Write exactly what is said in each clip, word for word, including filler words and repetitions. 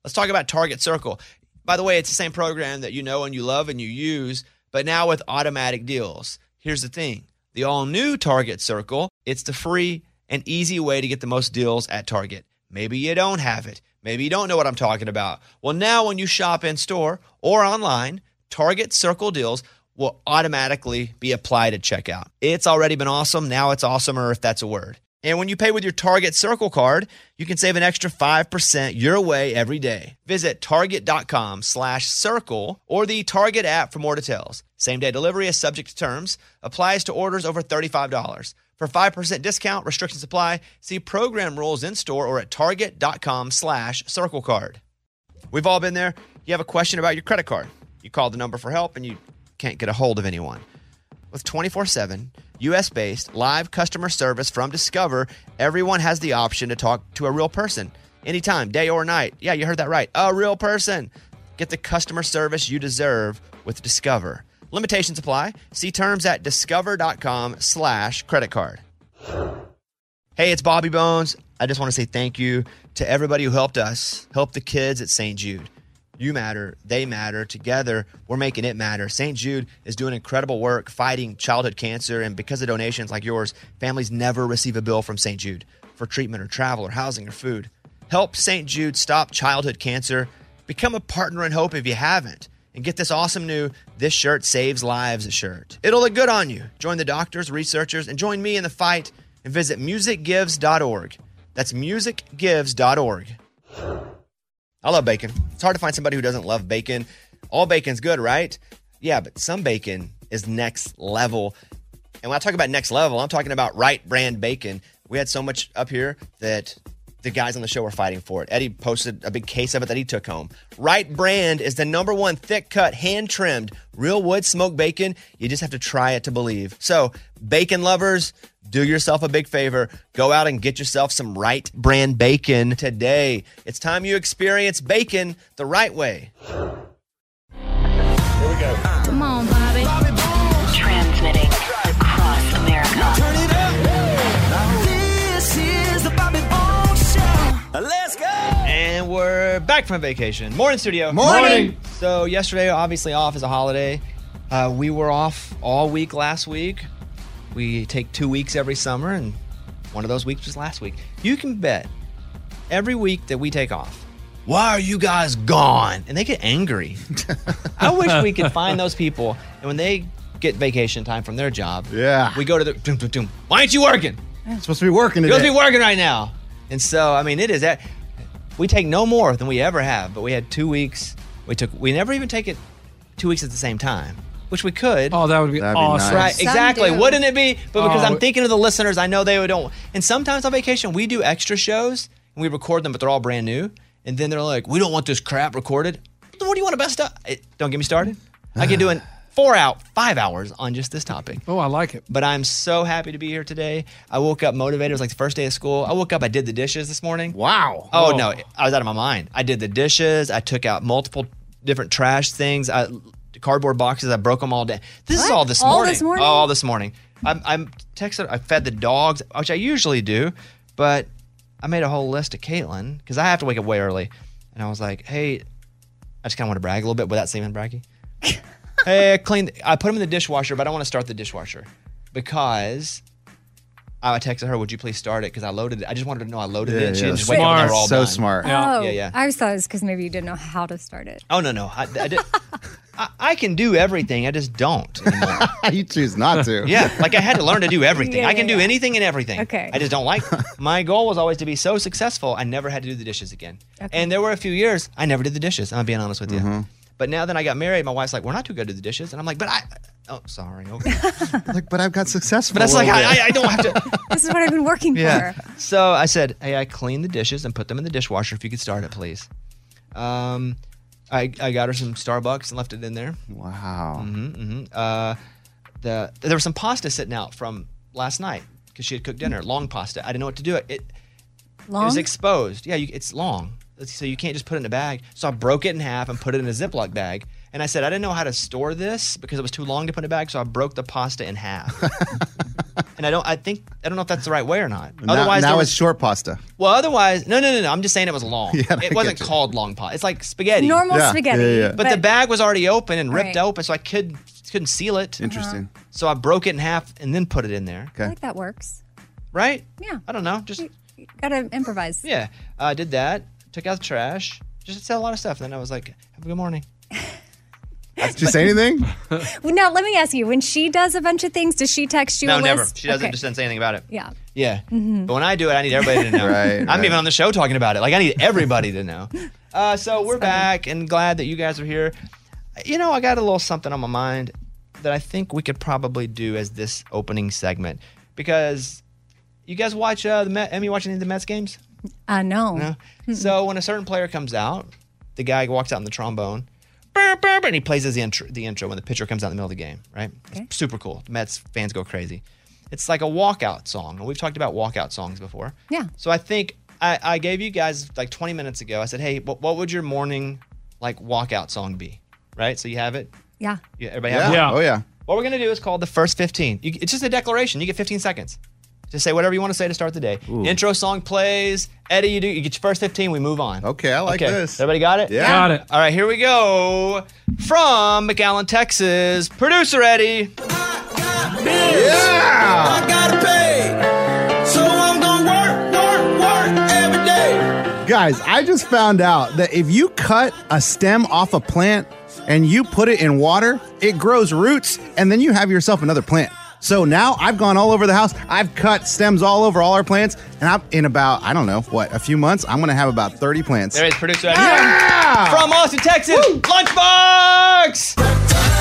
Let's talk about Target Circle. By the way, it's the same program that you know and you love and you use, but now with automatic deals. Here's the thing. The all-new Target Circle, it's the free and easy way to get the most deals at Target. Maybe you don't have it. Maybe you don't know what I'm talking about. Well, now when you shop in-store or online, Target Circle deals will automatically be applied at checkout. It's already been awesome. Now it's awesomer, if that's a word. And when you pay with your Target Circle card, you can save an extra five percent your way every day. Visit target.com slash circle or the Target app for more details. Same-day delivery is subject to terms. Applies to orders over thirty-five dollars. For five percent discount, restrictions apply. See program rules in-store or at target.com slash circle card. We've all been there. You have a question about your credit card. You call the number for help and you can't get a hold of anyone. With twenty-four seven U S-based live customer service from Discover, everyone has the option to talk to a real person anytime, day or night. Yeah, you heard that right. A real person. Get the customer service you deserve with Discover. Limitations apply. See terms at discover.com slash credit card. Hey, it's Bobby Bones. I just want to say thank you to everybody who helped us, help the kids at Saint Jude. You matter. They matter. Together, we're making it matter. Saint Jude is doing incredible work fighting childhood cancer, and because of donations like yours, families never receive a bill from Saint Jude for treatment or travel or housing or food. Help Saint Jude stop childhood cancer. Become a partner in hope if you haven't. And get this awesome new This Shirt Saves Lives shirt. It'll look good on you. Join the doctors, researchers, and join me in the fight and visit music gives dot org. That's music gives dot org. I love bacon. It's hard to find somebody who doesn't love bacon. All bacon's good, right? Yeah, but some bacon is next level. And when I talk about next level, I'm talking about Wright Brand bacon. We had so much up here that the guys on the show were fighting for it. Eddie posted a big case of it that he took home. Wright Brand is the number one thick-cut, hand-trimmed, real wood smoked bacon. You just have to try it to believe. So, bacon lovers, do yourself a big favor. Go out and get yourself some Wright Brand bacon today. It's time you experience bacon the right way. Here we go. Come on, Bobby. Bobby Bones. Transmitting across America. Turn it up. This is the Bobby Bones Show. Let's go. And we're back from vacation. Morning, studio. Morning. So yesterday, obviously off is a holiday. Uh, we were off all week last week. We take two weeks every summer, and one of those weeks was last week. You can bet every week that we take off, why are you guys gone? And they get angry. I wish we could find those people, and when they get vacation time from their job, yeah, we go to the, doom, doom, doom. Why aren't you working? I'm supposed to be working today. You're supposed to be working right now. And so, I mean, it is that we take no more than we ever have, but we had two weeks. We took, we never even take it two weeks at the same time. Which we could. Oh, that would be That'd be awesome. nice. Right, Some exactly. do. Wouldn't it be? But because Oh. I'm thinking of the listeners, I know they don't. And sometimes on vacation, we do extra shows, and we record them, but they're all brand new. And then they're like, we don't want this crap recorded. What do you want to best up? Don't get me started. I could do an four out, five hours on just this topic. Oh, I like it. But I'm so happy to be here today. I woke up motivated. It was like the first day of school. I woke up, I did the dishes this morning. Wow. Oh, Whoa. no. I was out of my mind. I did the dishes. I took out multiple different trash things. I, cardboard boxes. I broke them all down. This is What? all this All morning. this morning? Oh, all this morning. I'm, I'm texted. I fed the dogs, which I usually do, but I made a whole list to Caitlin because I have to wake up way early. And I was like, hey, I just kind of want to brag a little bit without seeming braggy. Hey, I cleaned. I put them in the dishwasher, but I don't want to start the dishwasher because I texted her, would you please start it? Because I loaded it. I just wanted to know I loaded Yeah, it. She yeah. didn't just wake up and they were all So done. smart. Yeah. Oh, Yeah, yeah. I always thought it was because maybe you didn't know how to start it. Oh, no, no. I, I, did, I, I can do everything. I just don't anymore. You choose not to. Yeah, like I had to learn to do everything. Yeah, I can yeah, do yeah. anything and everything. Okay. I just don't like my goal was always to be so successful, I never had to do the dishes again. Okay. And there were a few years I never did the dishes. I'm being honest with you. But now that I got married, my wife's like, we're not too good at the dishes. And I'm like, but I, oh, sorry. Okay. Like, but I've got successful. But that's like, I, I I don't have to. This is what I've been working Yeah. for. So I said, hey, I cleaned the dishes and put them in the dishwasher. If you could start it, please. Um, I, I got her some Starbucks and left it in there. Wow. Mm-hmm. Uh, the there was some pasta sitting out from last night because she had cooked dinner. Long pasta. I didn't know what to do. It it, it Long? was exposed. Yeah, you, it's long, so you can't just put it in a bag. So I broke it in half and put it in a Ziploc bag. And I said I didn't know how to store this because it was too long to put in a bag. So I broke the pasta in half. and I don't. I think I don't know if that's the right way or not. Now, Otherwise, now there it's was, short pasta. well, otherwise, no, no, no, no. I'm just saying it was long. Yeah, I it wasn't get you. called long pot. It's like spaghetti. Normal Yeah, spaghetti. yeah, yeah. but, the bag was already open and ripped Right. open, so I could couldn't seal it. Interesting. So I broke it in half and then put it in there. I Okay. like that works. Right? Yeah. I don't know. Just You gotta improvise. yeah. I uh, did that. Took out the trash. Just said a lot of stuff. Then I was like, "Have a good morning." Did you say anything? Well, now let me ask you: when she does a bunch of things, does she text you? No, a never. list? She doesn't. Okay. Just doesn't say anything about it. Yeah. Yeah. But when I do it, I need everybody to know. Right, I'm right. even on the show talking about it. Like, I need everybody to know. Uh, so we're back and glad that you guys are here. You know, I got a little something on my mind that I think we could probably do as this opening segment. Because you guys watch uh, the Met, Emmy, watch any of the Mets games? Uh, no. No? So when a certain player comes out, the guy walks out in the trombone, burr, burr, burr, and he plays as the intro, the intro when the pitcher comes out in the middle of the game, right? Okay. It's super cool. The Mets fans go crazy. It's like a walkout song. And we've talked about walkout songs before. Yeah. So I think I, I gave you guys like twenty minutes ago, I said, hey, what, what would your morning like walkout song be? Right? So you have it? Yeah. Yeah, everybody have Yeah. it? Yeah. Oh, yeah. What we're going to do is called the first fifteen. You, it's just a declaration. You get fifteen seconds. Just say whatever you want to say to start the day. Intro song plays. Eddie, you do. You get your first fifteen. We move on. Okay, I like this. Everybody got it? Yeah. Got it. All right, here we go. From McAllen, Texas, producer Eddie. Yeah. I gotta pay, so I'm gonna work, work, work every day. Guys, I just found out that if you cut a stem off a plant and you put it in water, it grows roots, and then you have yourself another plant. So now I've gone all over the house. I've cut stems all over all our plants, and I'm in about, I don't know, what, a few months, I'm going to have about thirty plants. There is producer Eddie. Yeah! From Austin, Texas, Lunchbox.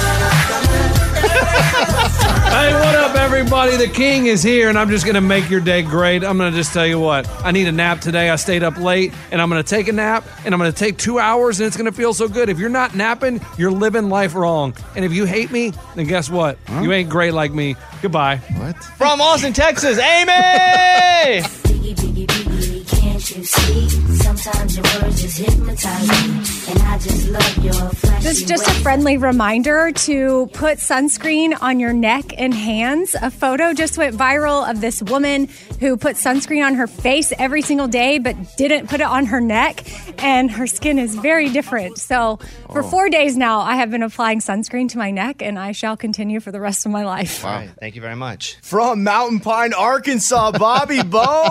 Hey, what up, everybody? The king is here, and I'm just going to make your day great. I'm going to just tell you what. I need a nap today. I stayed up late, and I'm going to take a nap, and I'm going to take two hours, and it's going to feel so good. If you're not napping, you're living life wrong. And if you hate me, then guess what? You ain't great like me. Goodbye. What? From Austin, Texas, Amy. Biggie, biggie, biggie, can't you see? Sometimes your words just hypnotize me, and I just love your flashy This is just a ways. friendly reminder to put sunscreen on your neck and hands. A photo just went viral of this woman who put sunscreen on her face every single day but didn't put it on her neck, and her skin is very different. So for four days now, I have been applying sunscreen to my neck, and I shall continue for the rest of my life. All right, thank you very much. From Mountain Pine, Arkansas, Bobby Bone.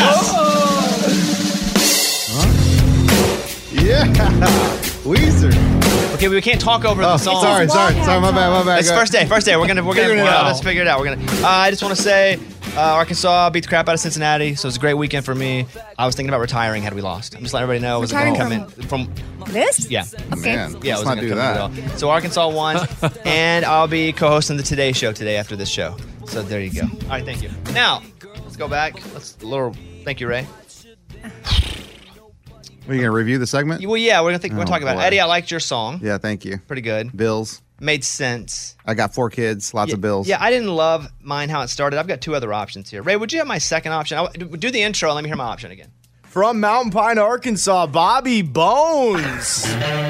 Yeah. Weezer. Okay, we can't talk over Oh, the song. sorry, sorry, sorry, my bad, my bad. It's Go- first day. First day. We're gonna we're gonna Figuring it uh, out. let's figure it out. We're gonna. Uh, I just want to say, uh, Arkansas beat the crap out of Cincinnati, so it was a great weekend for me. I was thinking about retiring had we lost. I'm just letting everybody know it was Retiring gonna come in from. This? Yeah. Okay. Man, Yeah, it let's was not gonna do come that. in at all. So Arkansas won, and I'll be co-hosting the Today Show today after this show. So there you go. All right, thank you. Now let's go back. Let's a little. Thank you, Ray. Are you going to review the segment? Well, yeah, we're gonna think. We're Oh, talking about boy. Eddie. I liked your song. Yeah, thank you. Pretty good. Bills. Made sense. I got four kids, lots Yeah, of bills. Yeah, I didn't love mine how it started. I've got two other options here. Ray, would you have my second option? I, do the intro and let me hear my option again. From Mountain Pine, Arkansas, Bobby Bones.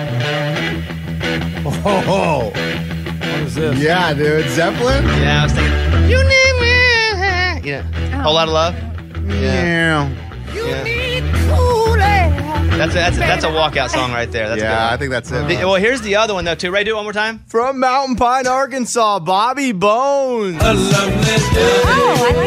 Oh, What is this? yeah, dude. Zeppelin? Yeah, I was thinking. You need me. Yeah. Whole lot of love. Yeah. Yeah. That's a, that's a, that's a walkout song right there. That's a good Yeah, one. I think that's it. The- well, here's the other one though too. Ray, do it one more time. From Mountain Pine, Arkansas, Bobby Bones. Oh, I like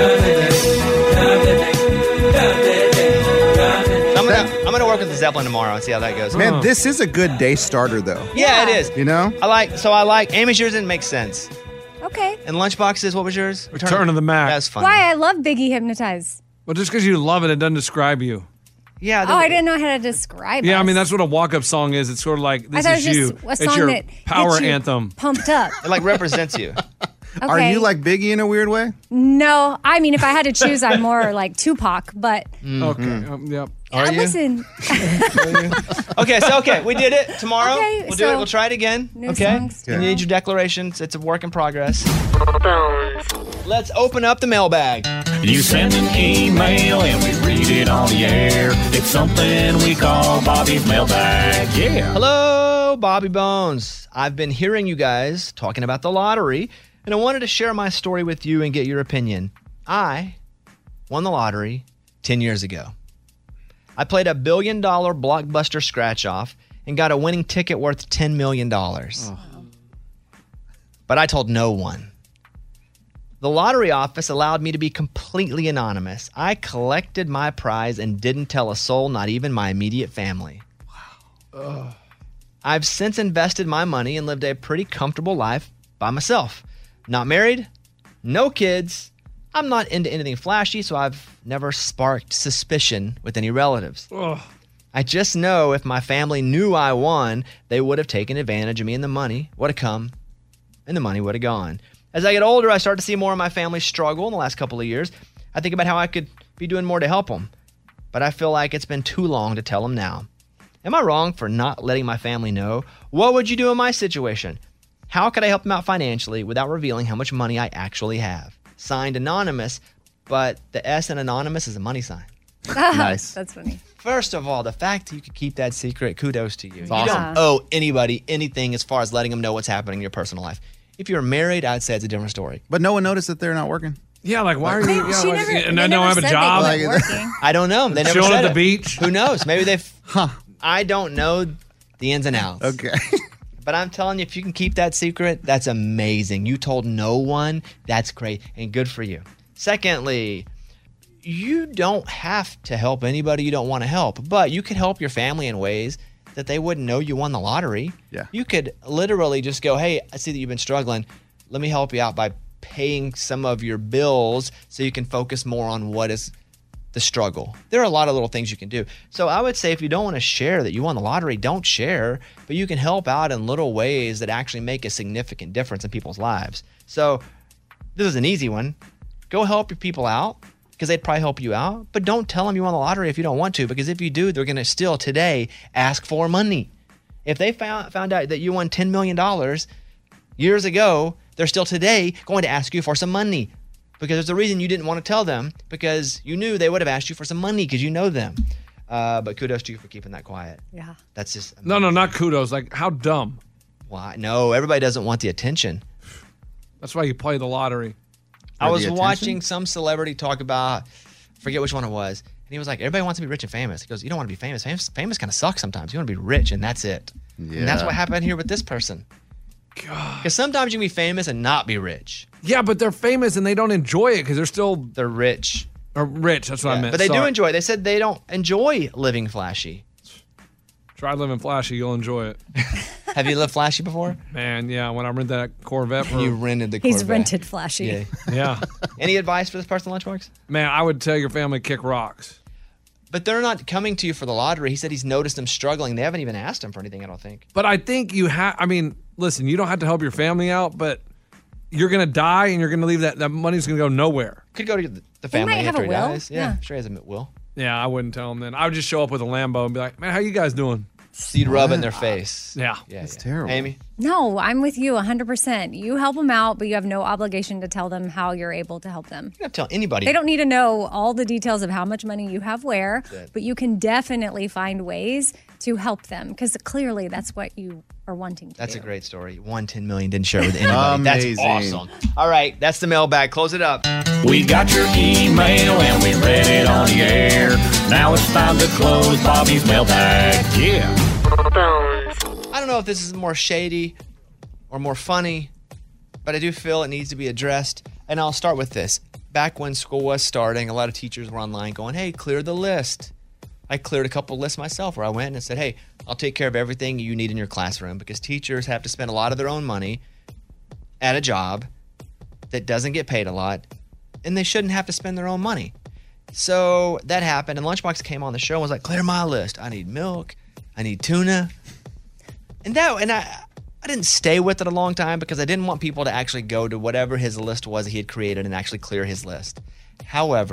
that. I'm gonna I'm gonna work with the Zeppelin tomorrow and see how that goes. Man, this is a good day starter, though. Yeah, it is. You know? I like so I like Amy's yours didn't make sense. Okay. And Lunchboxes, what was yours? Return of the Mac. That's fun. Why? I love Biggie Hypnotize. Well, just because you love it, it doesn't describe you. Yeah. Oh, I didn't know how to describe it. Yeah, I mean, that's what a walk-up song is. It's sort of like, I this thought it is was you. just a It's song your that power gets you anthem. pumped up. It like represents you. Okay. Are you like Biggie in a weird way? No, I mean, if I had to choose, I'm more like Tupac. But Okay. Um, yep. Are uh, you? listen, Okay, so okay, we did it. Tomorrow Okay, we'll do it. so- We'll try it again. New Okay. songs. You need your declarations. It's a work in progress. Let's open up the mailbag. You send an email and we read it on the air. It's something we call Bobby's mailbag. Yeah. Hello, Bobby Bones. I've been hearing you guys talking about the lottery. And I wanted to share my story with you and get your opinion. I won the lottery ten years ago. I played a billion dollar blockbuster scratch off and got a winning ticket worth ten million dollars. Oh. But I told no one. The lottery office allowed me to be completely anonymous. I collected my prize and didn't tell a soul, not even my immediate family. Wow. Ugh. I've since invested my money and lived a pretty comfortable life by myself. Not married, no kids. I'm not into anything flashy, so I've never sparked suspicion with any relatives. Ugh. I just know if my family knew I won, they would have taken advantage of me and the money would have come and the money would have gone. As I get older, I start to see more of my family struggle in the last couple of years. I think about how I could be doing more to help them, but I feel like it's been too long to tell them now. Am I wrong for not letting my family know? What would you do in my situation? How could I help them out financially without revealing how much money I actually have? Signed Anonymous, but the S in Anonymous is a money sign. Nice. That's funny. First of all, the fact that you could keep that secret, kudos to you. It's You awesome. don't owe anybody anything as far as letting them know what's happening in your personal life. If you're married, I'd say it's a different story. But no one noticed that they're not working? Yeah, like, why are you... They- Yeah, she like, never- and they I don't never have a said they job. weren't working. I don't know. They never Chilling said at the it. beach. Who knows? Maybe they've... Huh. I don't know the ins and outs. Okay. But I'm telling you, if you can keep that secret, that's amazing. You told no one, that's great, and good for you. Secondly, you don't have to help anybody you don't want to help, but you could help your family in ways that they wouldn't know you won the lottery. Yeah. You could literally just go, hey, I see that you've been struggling. Let me help you out by paying some of your bills so you can focus more on what is the struggle. There are a lot of little things you can do. So I would say if you don't want to share that you won the lottery, don't share, but you can help out in little ways that actually make a significant difference in people's lives. So this is an easy one. Go help your people out because they'd probably help you out, but don't tell them you won the lottery if you don't want to, because if you do, they're going to still today ask for money. If they found, found out that you won ten million dollars years ago, they're still today going to ask you for some money. Because there's a reason you didn't want to tell them, because you knew they would have asked you for some money because you know them. Uh, but kudos to you for keeping that quiet. Yeah. That's just amazing. No, no, not kudos. Like, how dumb. Why? No, everybody doesn't want the attention. That's why you play the lottery. I For was the attention? watching some celebrity talk about, forget which one it was, and he was like, everybody wants to be rich and famous. He goes, you don't want to be famous. Famous, famous kind of sucks sometimes. You want to be rich, and that's it. Yeah. And that's what happened here with this person. Because sometimes you can be famous and not be rich. Yeah, but they're famous and they don't enjoy it because they're still They're rich. or rich. That's what I Yeah, meant. but they do Sorry. enjoy it. They said they don't enjoy living flashy. Try living flashy, you'll enjoy it. Have you lived flashy before? Man, yeah, when I rented that Corvette for... You rented the Corvette. He's rented flashy. Yeah. Yeah. Any advice for this person, Lunchbox? Man, I would tell your family kick rocks. But they're not coming to you for the lottery. He said he's noticed them struggling. They haven't even asked him for anything, I don't think. But I think you have... I mean, listen, you don't have to help your family out, but you're going to die and you're going to leave that... That money's going to go nowhere. Could go to the the family might have after a he will. dies. Yeah, Yeah. sure he has a will. Yeah, I wouldn't tell them then. I would just show up with a Lambo and be like, man, how you guys doing? So you'd rub it in their face. Yeah. Yeah, That's yeah. terrible. Amy? No, I'm with you one hundred percent. You help them out, but you have no obligation to tell them how you're able to help them. You don't have to tell anybody. They don't need to know all the details of how much money you have where, it. but you can definitely find ways to help them because clearly that's what you are wanting to That's do. a great story. One ten million didn't share it with anybody. That's Amazing. awesome. All right, that's the mailbag. Close it up. We got your email and we read it on the air. Now it's time to close Bobby's mailbag. Yeah. I don't know if this is more shady or more funny, but I do feel it needs to be addressed. And I'll start with this. Back when school was starting, a lot of teachers were online going, hey, clear the list. I cleared a couple lists myself where I went and said, hey, I'll take care of everything you need in your classroom, because teachers have to spend a lot of their own money at a job that doesn't get paid a lot, and they shouldn't have to spend their own money. So that happened, and Lunchbox came on the show and was like, clear my list. I need milk. I need tuna. And that, and I, I didn't stay with it a long time because I didn't want people to actually go to whatever his list was he had created and actually clear his list. However,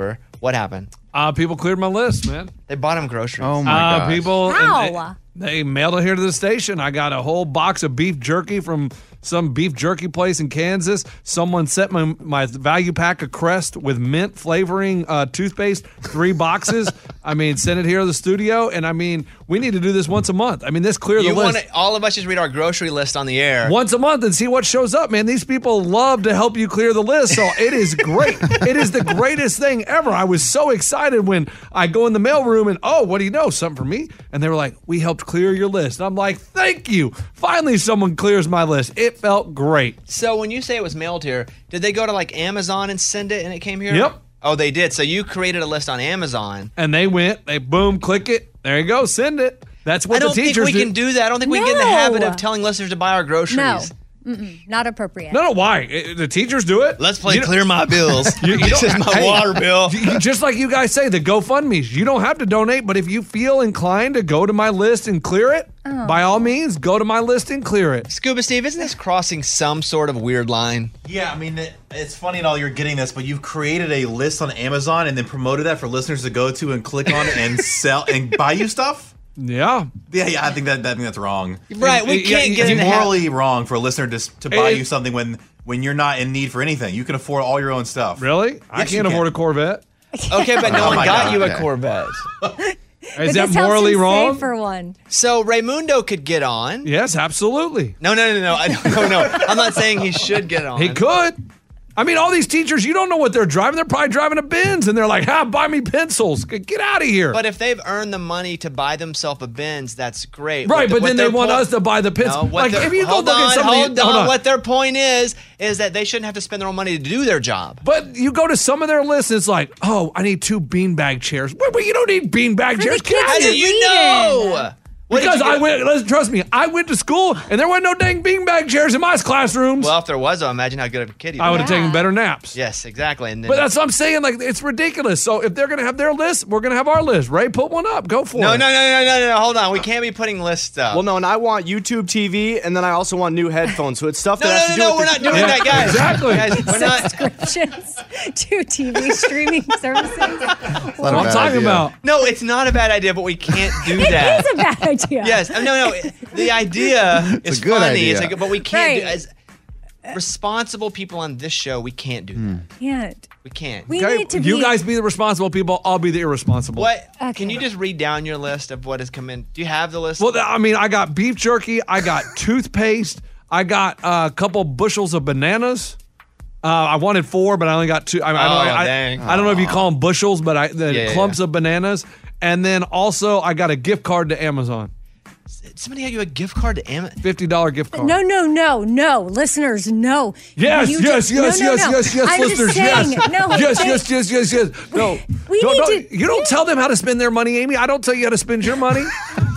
What happened? Uh, people cleared my list, man. They bought him groceries. Oh my Uh, gosh. people, and How? They, they mailed it here to the station. I got a whole box of beef jerky from some beef jerky place in Kansas. Someone sent my my value pack of Crest with mint flavoring uh, toothpaste, three boxes. I mean, send it here to the studio, and I mean, we need to do this once a month. I mean, this clear the You list. want all of us just read our grocery list on the air. Once a month and see what shows up, man. These people love to help you clear the list, so it is great. It is the greatest thing ever. I was so excited when I go in the mailroom and, oh, what do you know? Something for me? And they were like, we helped clear your list. And I'm like, thank you. Finally, someone clears my list. It felt great. So when you say it was mailed here, did they go to like Amazon and send it and it came here? Yep. Oh, they did. So you created a list on Amazon. And they went, they boom, click it. There you go, send it. That's what I don't the teachers think we do. can do that. I don't think we can get in the No. habit of telling listeners to buy our groceries. No. Mm-mm, not appropriate. No, no, why? Uh, The teachers do it. Let's play You- clear my bills. You- you this don't- is my hey, water bill. you- Just like you guys say, the GoFundMe's. You don't have to donate, but if you feel inclined to go to my list and clear it, Oh. by all means, go to my list and clear it. Scuba Steve, isn't this crossing some sort of weird line? Yeah, I mean, it, it's funny and all you're getting this, but you've created a list on Amazon and then promoted that for listeners to go to and click on and sell and buy you stuff. Yeah. Yeah, yeah, I think that, I think that's wrong. Right, we Yeah, can't yeah, get in It's the habit. morally wrong for a listener to to buy It- you something when when you're not in need for anything. You can afford all your own stuff. Really? I Yes, you can't can. afford a Corvette. Okay, but no Oh one my got God. you a Okay. Corvette. Is But that this helps morally him wrong? save for one. So Raymundo could get on. Yes, absolutely. No, no, no, no. I don't, no, no. I'm not saying he should get on. He could. I mean, all these teachers, you don't know what they're driving. They're probably driving a Benz, and they're like, "Ha, buy me pencils. G- Get out of here." But if they've earned the money to buy themselves a Benz, that's great. right, What the- but what then they their want point- us to buy the pencils. No, what like, their- if you go hold look on, at somebody, hold hold on. on. What their point is is that they shouldn't have to spend their own money to do their job. But you go to some of their lists, it's like, oh, I need two beanbag chairs. Wait, wait, you don't need beanbag For chairs. the Get kids out How of to do here. you read know? in. What did Because you I get- went, listen, trust me, I went to school and there were no dang beanbag chairs in my classrooms. Well, if there was, I imagine how good of a kid he I would was. have Yeah. taken better naps. Yes, exactly. And then, But that's what I'm saying. Like, it's ridiculous. So if they're going to have their list, we're going to have our list. Ray, put one up. Go for no, it. no, no, no, no, no, no. Hold on. We can't be putting lists up. Well, no, and I want YouTube T V, and then I also want new headphones. So it's stuff no, that no, has no, to do no. We're with not the- doing Yeah, that, guys. exactly. Guys, we're not. Subscriptions to T V streaming services. Not What a I'm bad talking idea. about. No, it's not a bad idea, but we can't do It that. is a bad idea. Yes, no, no. The idea is a good funny. It's idea. a good, but we can't do Right. as responsible people on this show. We can't do that. Can't. We can't. We Okay, need to you be. guys be the responsible people. I'll be the irresponsible. What? Okay. Can you just read down your list of what has come in? Do you have the list? Well, th- I mean, I got beef jerky. I got toothpaste. I got uh, a couple bushels of bananas. Uh, I wanted four, but I only got two. I, I, Oh, don't, I, dang. I don't know if you call them bushels, but I, the Yeah, yeah, clumps yeah. of bananas. And then also, I got a gift card to Amazon. Somebody got you a gift card to Amazon. fifty dollars gift card. No, no, no, no, listeners, no. Yes, You yes, just- yes, no, no, yes, no. yes, yes, I'm listeners, just saying, yes. no, yes, they- yes, yes, yes, yes. No, We don't, need don't- to- you don't tell them how to spend their money, Amy. I don't tell you how to spend your money.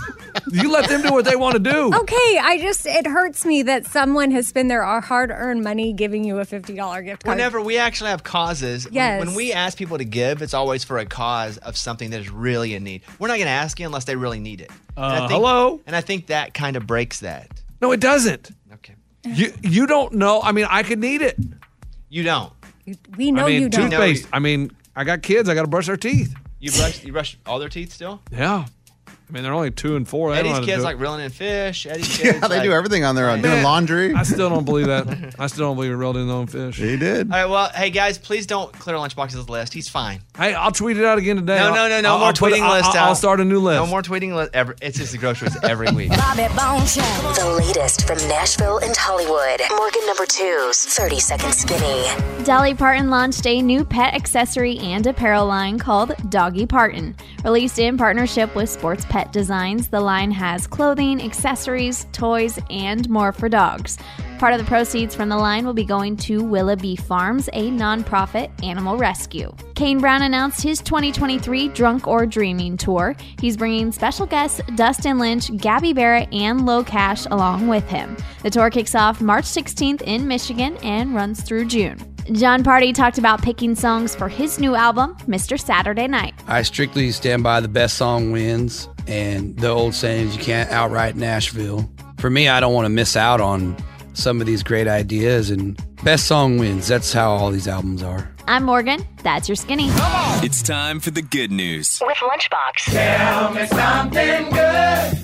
You let them do what they want to do. Okay, I just it hurts me that someone has spent their hard-earned money giving you a fifty dollars gift card. Whenever we actually have causes, when- Yes. when we ask people to give, it's always for a cause of something that is really in need. We're not going to ask you unless they really need it. And I Uh, think- hello? And I think that kind of breaks that. No, it doesn't. Okay. You you don't know. I mean, I could need it. You don't. we know I mean, you don't. toothpaste. I mean, I got kids. I got to brush their teeth. You brush, you brush all their teeth still? Yeah. I mean, they're only two and four. They don't know Eddie's how to kids do like it. reeling in fish. Eddie's kids Yeah, they like- do everything on their own. Doing Man, laundry. I still don't believe that. I still don't believe in reeled in their own fish. He did. All right, well, hey guys, please don't clear Lunchbox's list. He's fine. Hey, I'll tweet it out again today. No, no, no, no I'll- more I'll put it- tweeting I'll- list I'll, out. I'll start a new list. No more tweeting list ever. It's just the groceries every week. Bobby Bone Show. The latest from Nashville and Hollywood. Morgan number two's thirty Second Skinny. Dolly Parton launched a new pet accessory and apparel line called Doggy Parton. Released in partnership with Sports Pet Designs, the line has clothing, accessories, toys, and more for dogs. Part of the proceeds from the line will be going to Willoughby Farms, a nonprofit animal rescue. Kane Brown announced his twenty twenty-three Drunk or Dreaming tour. He's bringing special guests Dustin Lynch, Gabby Barrett, and Low Cash along with him. The tour kicks off March sixteenth in Michigan and runs through June. John Party talked about picking songs for his new album, Mister Saturday Night. I strictly stand by the best song wins, and the old saying is you can't outright Nashville. For me, I don't want to miss out on some of these great ideas, and best song wins. That's how all these albums are. I'm Morgan. That's your Skinny. It's time for the good news. With Lunchbox. Tell me something good.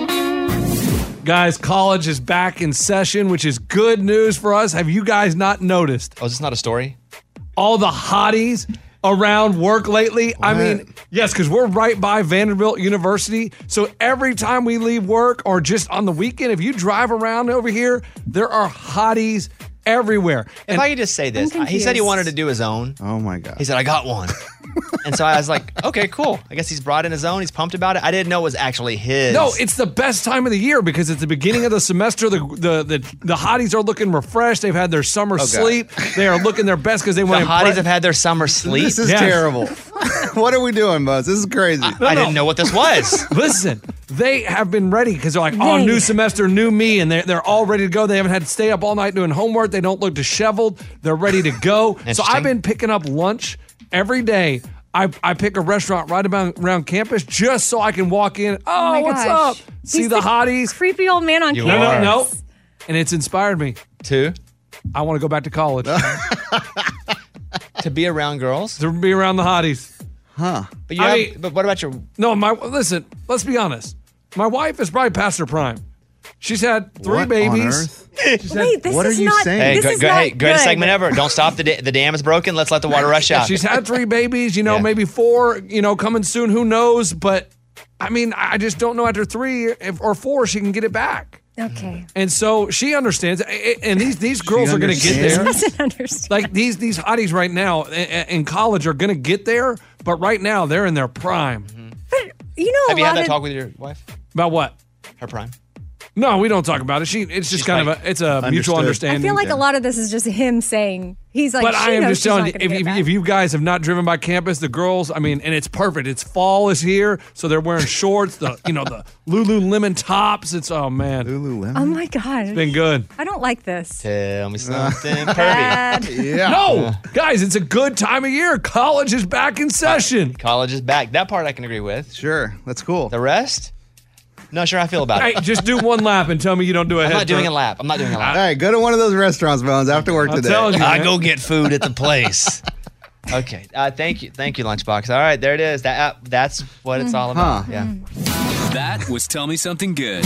Guys, college is back in session, which is good news for us. Have you guys not noticed? Oh, is this not a story? All the hotties around work lately. I mean, yes, because we're right by Vanderbilt University. So every time we leave work or just on the weekend, if you drive around over here, there are hotties everywhere. If And I could just say this, I'm he said he confused. wanted to do his own. Oh my God. He said, I got one. And so I was like, okay, cool. I guess he's brought in his own. He's pumped about it. I didn't know it was actually his. no, it's the best time of the year because it's the beginning of the semester. The the the, the hotties are looking refreshed. They've had their summer God. sleep. They are looking their best because they the want to hotties have had their summer sleep. This is Yes. terrible. What are we doing, Buzz? This is crazy. I didn't know what this was. Listen, they have been ready because they're like, oh, They. new semester, new me, and they're, they're all ready to go. They haven't had to stay up all night doing homework. They don't look disheveled. They're ready to go. So Interesting. I've been picking up lunch every day. I, I pick a restaurant right about, around campus just so I can walk in. Oh, my what's gosh. up? See He's the, the hotties. Creepy old man on You No, campus. no, no. And it's inspired me. Two, I want to go back to college to be around girls. to be around the hotties. Huh. But you I have, mean- but what about your No, my listen. Let's be honest. My wife is probably past her prime. She's had three What on bays. earth? She's had- Wait, this What are is you not. saying? Hey, This go, is go, not hey, greatest good. segment ever. Don't stop. The, da- the dam is broken. Let's let the water rush out. She's had three babies, you know, Yeah. maybe four, you know, coming soon. Who knows? But I mean, I just don't know after three if, or four she can get it back. Okay. And so she understands. A- a- And these these girls are going to get understands? there. Doesn't understand. Like these these hotties right now i- i- in college are going to get there, but right now they're in their prime. You know, Have a you lot had that of talk with your wife? About what? Her prime. No, we don't talk about it. She it's just She's kind like, of a it's a mutual understood. understanding. I feel like a lot of this is just him saying he's like. But she I am knows just she's telling not you, gonna if, get it if, back. if you guys have not driven by campus, the girls, I mean, and it's perfect. It's fall is here, so they're wearing shorts, the you know the Lululemon tops. It's oh man, Lululemon. Oh my god, it's been good. I don't like this. Tell me something pervy. Bad. Yeah. No, guys, it's a good time of year. College is back in session. College is back. That part I can agree with. Sure. That's cool. The rest, not sure how I feel about Hey, it. just do one lap and tell me you don't do a I'm head not doing a turn. lap. I'm not doing a All lap. right, go to one of those restaurants, Bones, after work I'm today. telling you, I man. go get food at the place. Okay. Uh, thank you. Thank you, Lunchbox. All right, there it is. That uh, that's what it's all about. Huh. Yeah. That was Tell Me Something Good.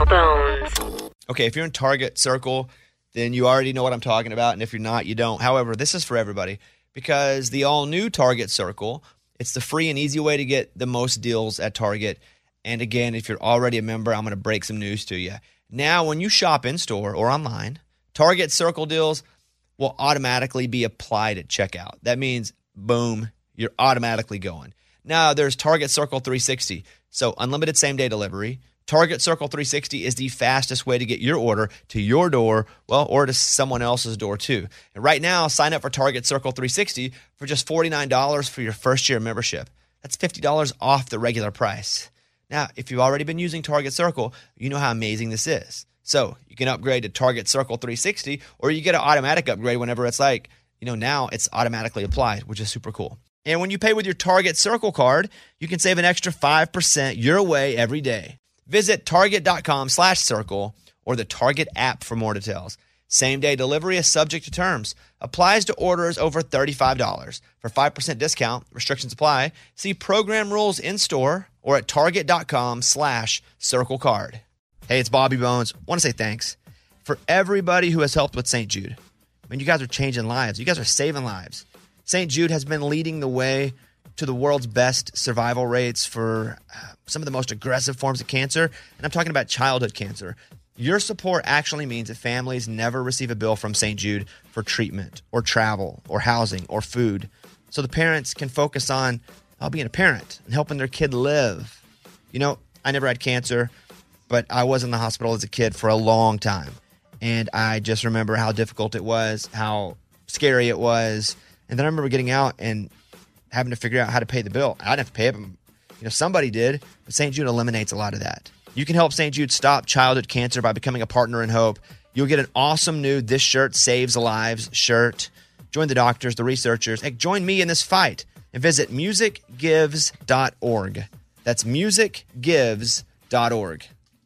Okay, if you're in Target Circle, then you already know what I'm talking about, and if you're not, you don't. However, this is for everybody because the all-new Target Circle, it's the free and easy way to get the most deals at Target. And again, if you're already a member, I'm going to break some news to you. Now, when you shop in-store or online, Target Circle deals will automatically be applied at checkout. That means, boom, you're automatically going. Now, there's Target Circle three sixty, so unlimited same-day delivery. Target Circle three sixty is the fastest way to get your order to your door, well, or to someone else's door too. And right now, sign up for Target Circle three sixty for just forty-nine dollars for your first year membership. That's fifty dollars off the regular price. Now, if you've already been using Target Circle, you know how amazing this is. So you can upgrade to Target Circle three sixty, or you get an automatic upgrade whenever it's like, you know, now it's automatically applied, which is super cool. And when you pay with your Target Circle card, you can save an extra five percent your way every day. Visit target.com slash circle or the Target app for more details. Same-day delivery is subject to terms. Applies to orders over thirty-five dollars. For five percent discount, restrictions apply. See program rules in-store or at target.com slash circle card. Hey, it's Bobby Bones. I want to say thanks for everybody who has helped with Saint Jude. I mean, you guys are changing lives. You guys are saving lives. Saint Jude has been leading the way to the world's best survival rates for uh, some of the most aggressive forms of cancer, and I'm talking about childhood cancer. Your support actually means that families never receive a bill from Saint Jude for treatment or travel or housing or food, so the parents can focus on uh, being a parent and helping their kid live. You know, I never had cancer, but I was in the hospital as a kid for a long time, and I just remember how difficult it was, how scary it was, and then I remember getting out and having to figure out how to pay the bill. I didn't have to pay it, but you know, somebody did, but Saint Jude eliminates a lot of that. You can help Saint Jude stop childhood cancer by becoming a partner in hope. You'll get an awesome new This Shirt Saves Lives shirt. Join the doctors, the researchers. Hey, join me in this fight and visit music gives dot org. That's music gives dot org.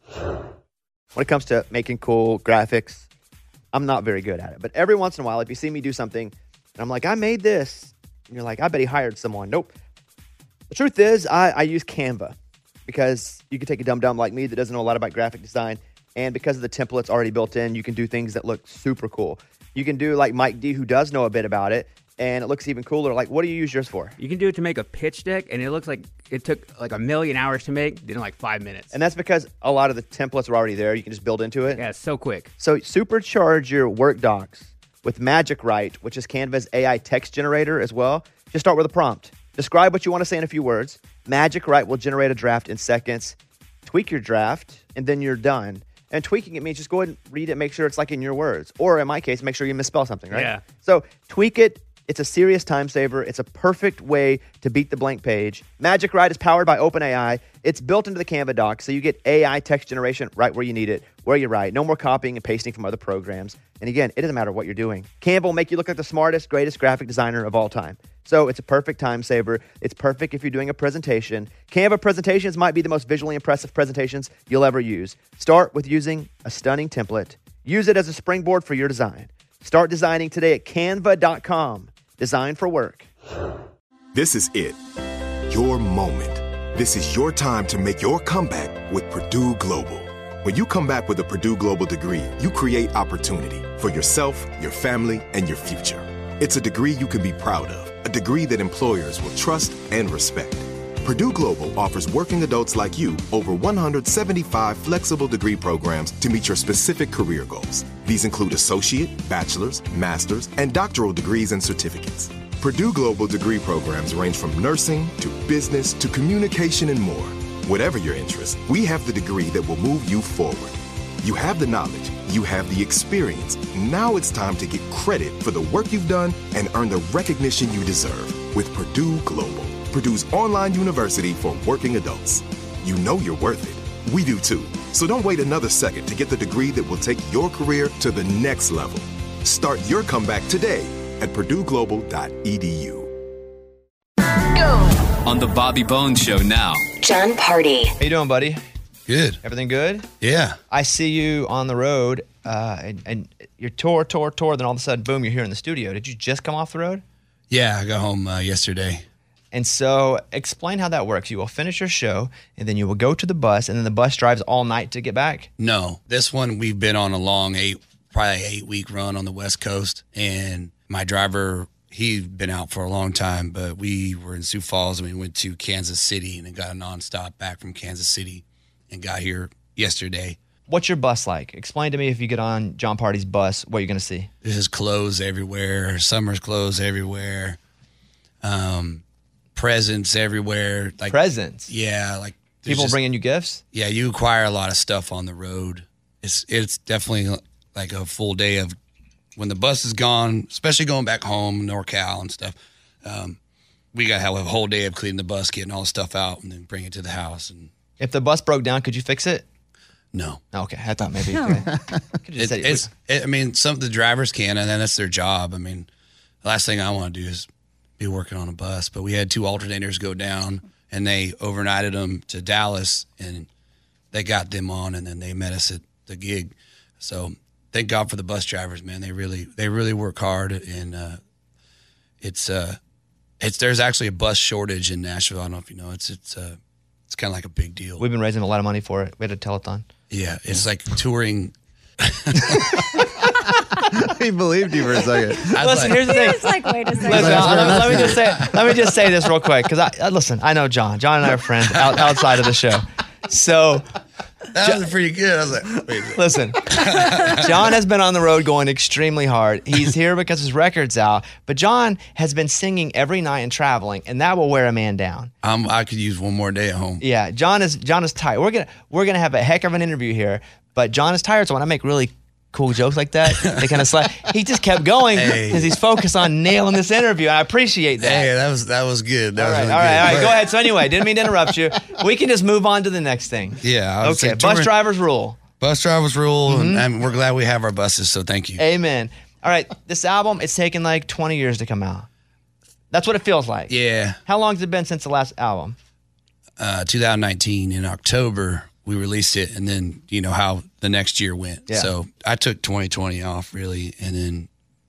When it comes to making cool graphics, I'm not very good at it. But every once in a while, if you see me do something And I'm like, I made this. And you're like, I bet he hired someone. Nope. The truth is, I, I use Canva because you can take a dumb-dumb like me that doesn't know a lot about graphic design. And because of the templates already built in, you can do things that look super cool. You can do like Mike D, who does know a bit about it, and it looks even cooler. Like, what do you use yours for? You can do it to make a pitch deck, and it looks like it took like a million hours to make, did in like five minutes. And that's because a lot of the templates are already there. You can just build into it. Yeah, it's so quick. So supercharge your work docs with Magic Write, which is Canva's A I text generator as well. Just start with a prompt. Describe what you want to say in a few words. Magic Write will generate a draft in seconds. Tweak your draft, and then you're done. And tweaking it means just go ahead and read it, make sure it's like in your words. Or in my case, make sure you misspell something, right? Yeah. So tweak it. It's a serious time saver. It's a perfect way to beat the blank page. Magic Write is powered by OpenAI. It's built into the Canva doc, so you get A I text generation right where you need it, where you write. No more copying and pasting from other programs. And again, it doesn't matter what you're doing. Canva will make you look like the smartest, greatest graphic designer of all time. So it's a perfect time saver. It's perfect if you're doing a presentation. Canva presentations might be the most visually impressive presentations you'll ever use. Start with using a stunning template. Use it as a springboard for your design. Start designing today at canva dot com. Design for work. This is it. Your moment. This is your time to make your comeback with Purdue Global. When you come back with a Purdue Global degree, you create opportunity for yourself, your family, and your future. It's a degree you can be proud of, a degree that employers will trust and respect. Purdue Global offers working adults like you over one hundred seventy-five flexible degree programs to meet your specific career goals. These include associate, bachelor's, master's, and doctoral degrees and certificates. Purdue Global degree programs range from nursing to business to communication and more. Whatever your interest, we have the degree that will move you forward. You have the knowledge, you have the experience. Now it's time to get credit for the work you've done and earn the recognition you deserve with Purdue Global, Purdue's online university for working adults. You know you're worth it. We do too. So don't wait another second to get the degree that will take your career to the next level. Start your comeback today at purdue global dot e d u. On the Bobby Bones Show now. John Party. How you doing, buddy? Good. Everything good? Yeah. I see you on the road, uh, and, and you're tour, tour, tour, then all of a sudden, boom, you're here in the studio. Did you just come off the road? Yeah, I got home uh, yesterday. And so explain how that works. You will finish your show, and then you will go to the bus, and then the bus drives all night to get back? No. This one, we've been on a long eight, probably eight-week run on the West Coast, and my driver, he'd been out for a long time, but we were in Sioux Falls, and we went to Kansas City, and then got a nonstop back from Kansas City and got here yesterday. What's your bus like? Explain to me if you get on John Party's bus, what you're going to see. There's clothes everywhere, summer's clothes everywhere, um, presents everywhere. Like Presents? Yeah. like People just, bringing you gifts? Yeah, you acquire a lot of stuff on the road. It's it's definitely like a full day of when the bus is gone, especially going back home, NorCal and stuff. Um, we got to have a whole day of cleaning the bus, getting all the stuff out, and then bring it to the house. And if the bus broke down, could you fix it? No. Okay, I thought maybe. No. You could just It, say- it's, it, I mean, some of the drivers can, and then that's their job. I mean, the last thing I want to do is be working on a bus. But we had two alternators go down, and they overnighted them to Dallas, and they got them on, and then they met us at the gig. So thank God for the bus drivers, man. They really they really work hard, and uh, it's uh, it's there's actually a bus shortage in Nashville. I don't know if you know. It's it's uh, it's kind of like a big deal. We've been raising a lot of money for it. We had a telethon. Yeah, it's like touring. He believed you for a second. Listen, here's the thing. It's like, wait a second. Listen, let, let me just say. Let me just say this real quick, because I, I listen. I know John. John and I are friends out, outside of the show. So that was pretty good. I was like, wait a minute. Listen, John has been on the road going extremely hard. He's here because his record's out, but John has been singing every night and traveling, and that will wear a man down. Um, I could use one more day at home. Yeah, John is John is tired. We're gonna we're gonna have a heck of an interview here, but John is tired. So when I make really cool jokes like that, they kind of slap. He just kept going because Hey. he's focused on nailing this interview. And I appreciate that. Hey, that was that was good. That all was right, really all right, good. all right. But- Go ahead. So anyway, didn't mean to interrupt you. We can just move on to the next thing. Yeah. I would Okay. say Bus touring- drivers rule. Bus drivers rule, Mhm. and, and we're glad we have our buses. So thank you. Amen. All right. This album, it's taken like twenty years to come out. That's what it feels like. Yeah. How long has it been since the last album? Uh, two thousand nineteen in October we released it, and then you know how the next year went. Yeah. So I took twenty twenty off really, and then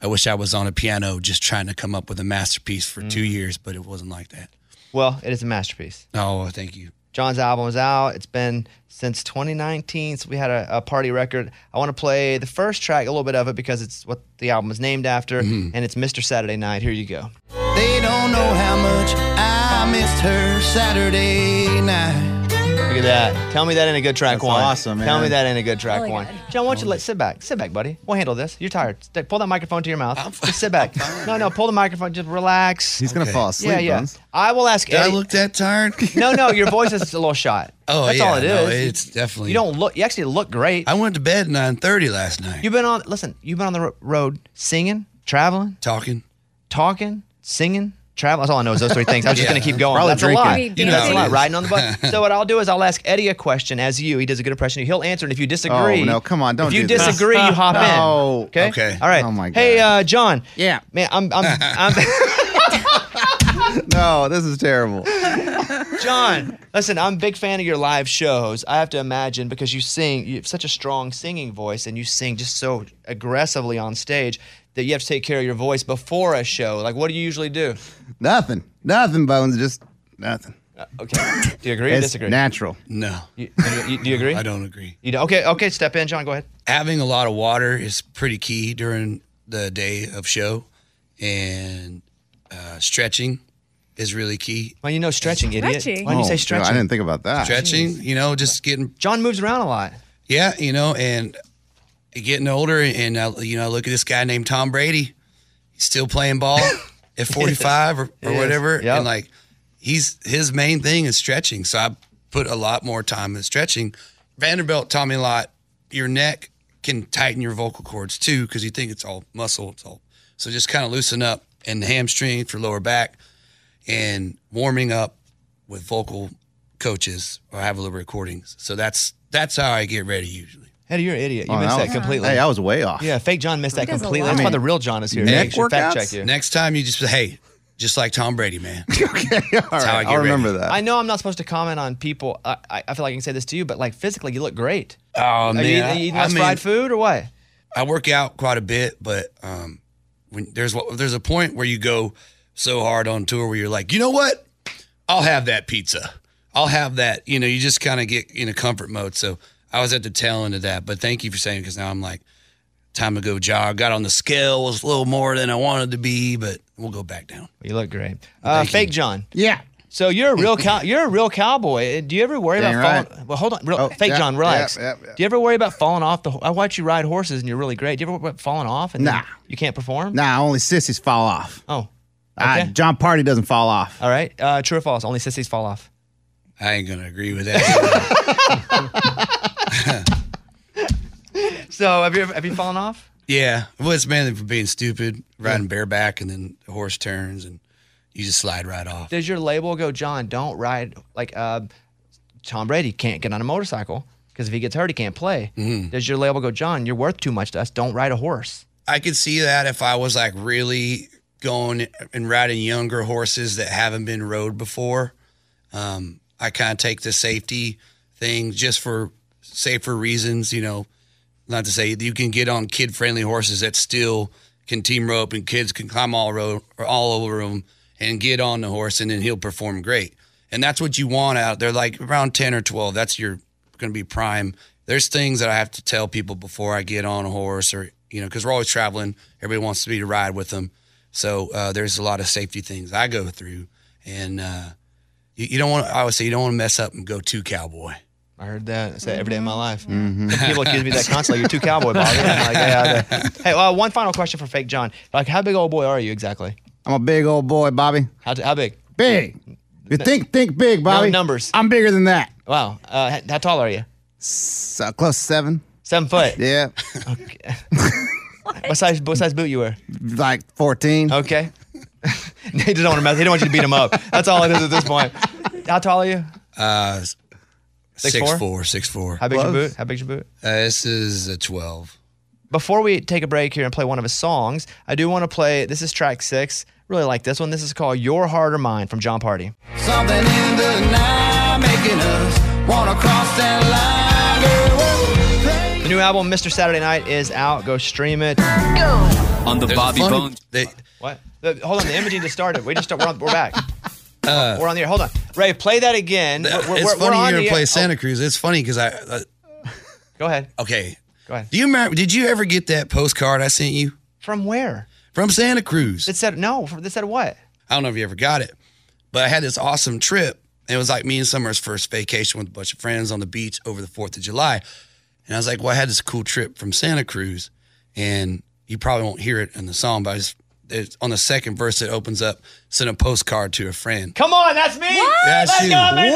I wish I was on a piano just trying to come up with a masterpiece for Mm. two years, but it wasn't like that. Well, it is a masterpiece. Oh, thank you. John's album is out. It's been since twenty nineteen, so we had a, a party record. I want to play the first track, a little bit of it, because it's what the album is named after, Mm-hmm. and it's Mister Saturday Night. Here you go. They don't know how much I missed her Saturday night. Look at that. Tell me that in a good track That's one. awesome, man. Tell me that in a good track Really one. good. John, why don't you let sit back? Sit back, buddy. We'll handle this. You're tired. Stay, pull that microphone to your mouth. Just sit back. No, no, pull the microphone. Just relax. He's gonna Okay. fall asleep. yeah, yeah. Bones. I will ask Did I Eddie. look that tired? no, no, your voice is a little shot. Oh, That's yeah. all it is. No, it's definitely. You don't look. You actually look great. I went to bed at nine thirty last night. You've been on. Listen, you've been on the ro- road singing, traveling, Talking. talking, singing, traveling. That's all I know is those three things. I was just Yeah. going to keep going. Probably That's drinking. a lot. You know That's how a it lot. is. Riding on the bus. So what I'll do is I'll ask Eddie a question as you. He does a good impression. He'll answer, and if you disagree, Oh, no, come on, don't If you do this. disagree, you hop No. in. Okay. Okay. All right. Oh, my Hey, God. uh, John. Yeah. Man, I'm. I'm. I'm No, this is terrible. John, listen, I'm a big fan of your live shows. I have to imagine because you sing, you have such a strong singing voice and you sing just so aggressively on stage that you have to take care of your voice before a show. Like, what do you usually do? Nothing. Nothing, Bones. Just nothing. Uh, okay. Do you agree or It's disagree? natural. No, You, you- you- do you agree? I don't agree. You do? Okay, okay, step in, John, go ahead. Having a lot of water is pretty key during the day of show, and uh, stretching is really key. Well, you know stretching, idiot. Stretching? Why did you Oh, say stretching? I didn't think about that. Stretching, you know, just getting John moves around a lot. yeah, you know, and getting older, and uh, you know, look at this guy named Tom Brady. He's still playing ball at forty-five or, or He is. whatever, Yep. and like he's his main thing is stretching. So I put a lot more time in stretching. Vanderbilt taught me a lot. Your neck can tighten your vocal cords too, because you think it's all muscle. It's all so just kind of loosen up, and the hamstring for lower back, and warming up with vocal coaches or have a little recordings. So that's that's how I get ready usually. Eddie, you're an idiot. You Oh, missed that that was- completely. Hey, I was way off. Yeah, fake John missed that does a completely. lot. That's I why mean, the real John is here. neck He should fact workouts? check you. Next time you just say, hey, just like Tom Brady, man. Okay, all how I right. get I'll remember ready. that. I know I'm not supposed to comment on people. I, I I feel like I can say this to you, but like physically, you look great. Oh Are man, you, I- you eating I less mean, fried food or what? I work out quite a bit, but um, when there's there's a point where you go so hard on tour where you're like, you know what? I'll have that pizza. I'll have that. You know, you just kind of get in a comfort mode. So I was at the tail end of that, but thank you for saying it because now I'm like, time to go jog. Got on the scale, was a little more than I wanted to be, but we'll go back down. You look great. Uh, Thank fake you. John. Yeah. So you're a real cow. You're a real cowboy. Do you ever worry Dang about right. falling? Well, hold on. Real, Oh, fake yeah, John, relax. yeah, yeah, yeah. Do you ever worry about falling off the? I watch you ride horses and you're really great. Do you ever worry about falling off and then Nah. you can't perform? Nah, only sissies fall off. Oh, Uh, okay. John Party doesn't fall off. All right. Uh, true or false? Only sissies fall off. I ain't gonna agree with that. So have you ever, have you fallen off? Yeah, well, it's mainly for being stupid, riding bareback, and then the horse turns, and you just slide right off. Does your label go, John? Don't ride like uh, Tom Brady can't get on a motorcycle because if he gets hurt, he can't play. Mm-hmm. Does your label go, John? You're worth too much to us. Don't ride a horse. I could see that if I was like really going and riding younger horses that haven't been rode before. Um, I kind of take the safety thing just for safer reasons, you know. Not to say you can get on kid-friendly horses that still can team rope and kids can climb all road or all over them and get on the horse and then he'll perform great. And that's what you want out there, like around ten or twelve. That's your going to be prime. There's things that I have to tell people before I get on a horse or, you know, because we're always traveling. Everybody wants me to ride with them. So uh, there's a lot of safety things I go through. And uh, you, you don't want to, I would say you don't want to mess up and go too cowboy. I heard that. I say it every day of my life. Mm-hmm. People accuse me of that constantly. You're too cowboy, Bobby. I'm like, yeah. the- Hey, uh, one final question for fake John. Like, how big old boy are you exactly? I'm a big old boy, Bobby. How, how big? Big. You think think big, Bobby. No numbers. I'm bigger than that. Wow. Uh, how, how tall are you? So close to seven. Seven foot. Yeah. Okay. what size? What size boot you wear? Like fourteen. Okay. he just don't want to mess. He don't want you to beat him up. That's all it is at this point. How tall are you? Uh, Six six four? four, six four. How big's your Close. boot? How big's your boot? Uh, this is a twelve. Before we take a break here and play one of his songs, I do want to play. This is track six. Really like this one. This is called "Your Heart or Mine" from John Party. Something in the night making us wanna cross that line, girl. The new album, Mister Saturday Night, is out. Go stream it. Go. On the There's a Bobby funny- Bones. They, What? The, hold on, the imaging just started. We just start, we're, on, we're back. uh, We're on the air. Hold on. Ray, play that again. We're, we're, it's we're, funny we're on you're the gonna play air. Santa Cruz. It's funny because I. Uh, Oh, go ahead. okay. Go ahead. Do you remember? Did you ever get that postcard I sent you From where? from Santa Cruz? It said, no, it said what? I don't know if you ever got it, but I had this awesome trip. It was like me and Summer's first vacation with a bunch of friends on the beach over the fourth of July. And I was like, well, I had this cool trip from Santa Cruz, and you probably won't hear it in the song, but I just, it's on the second verse, it opens up, send a postcard to a friend. Come on, that's me. That's Let's you. go, man.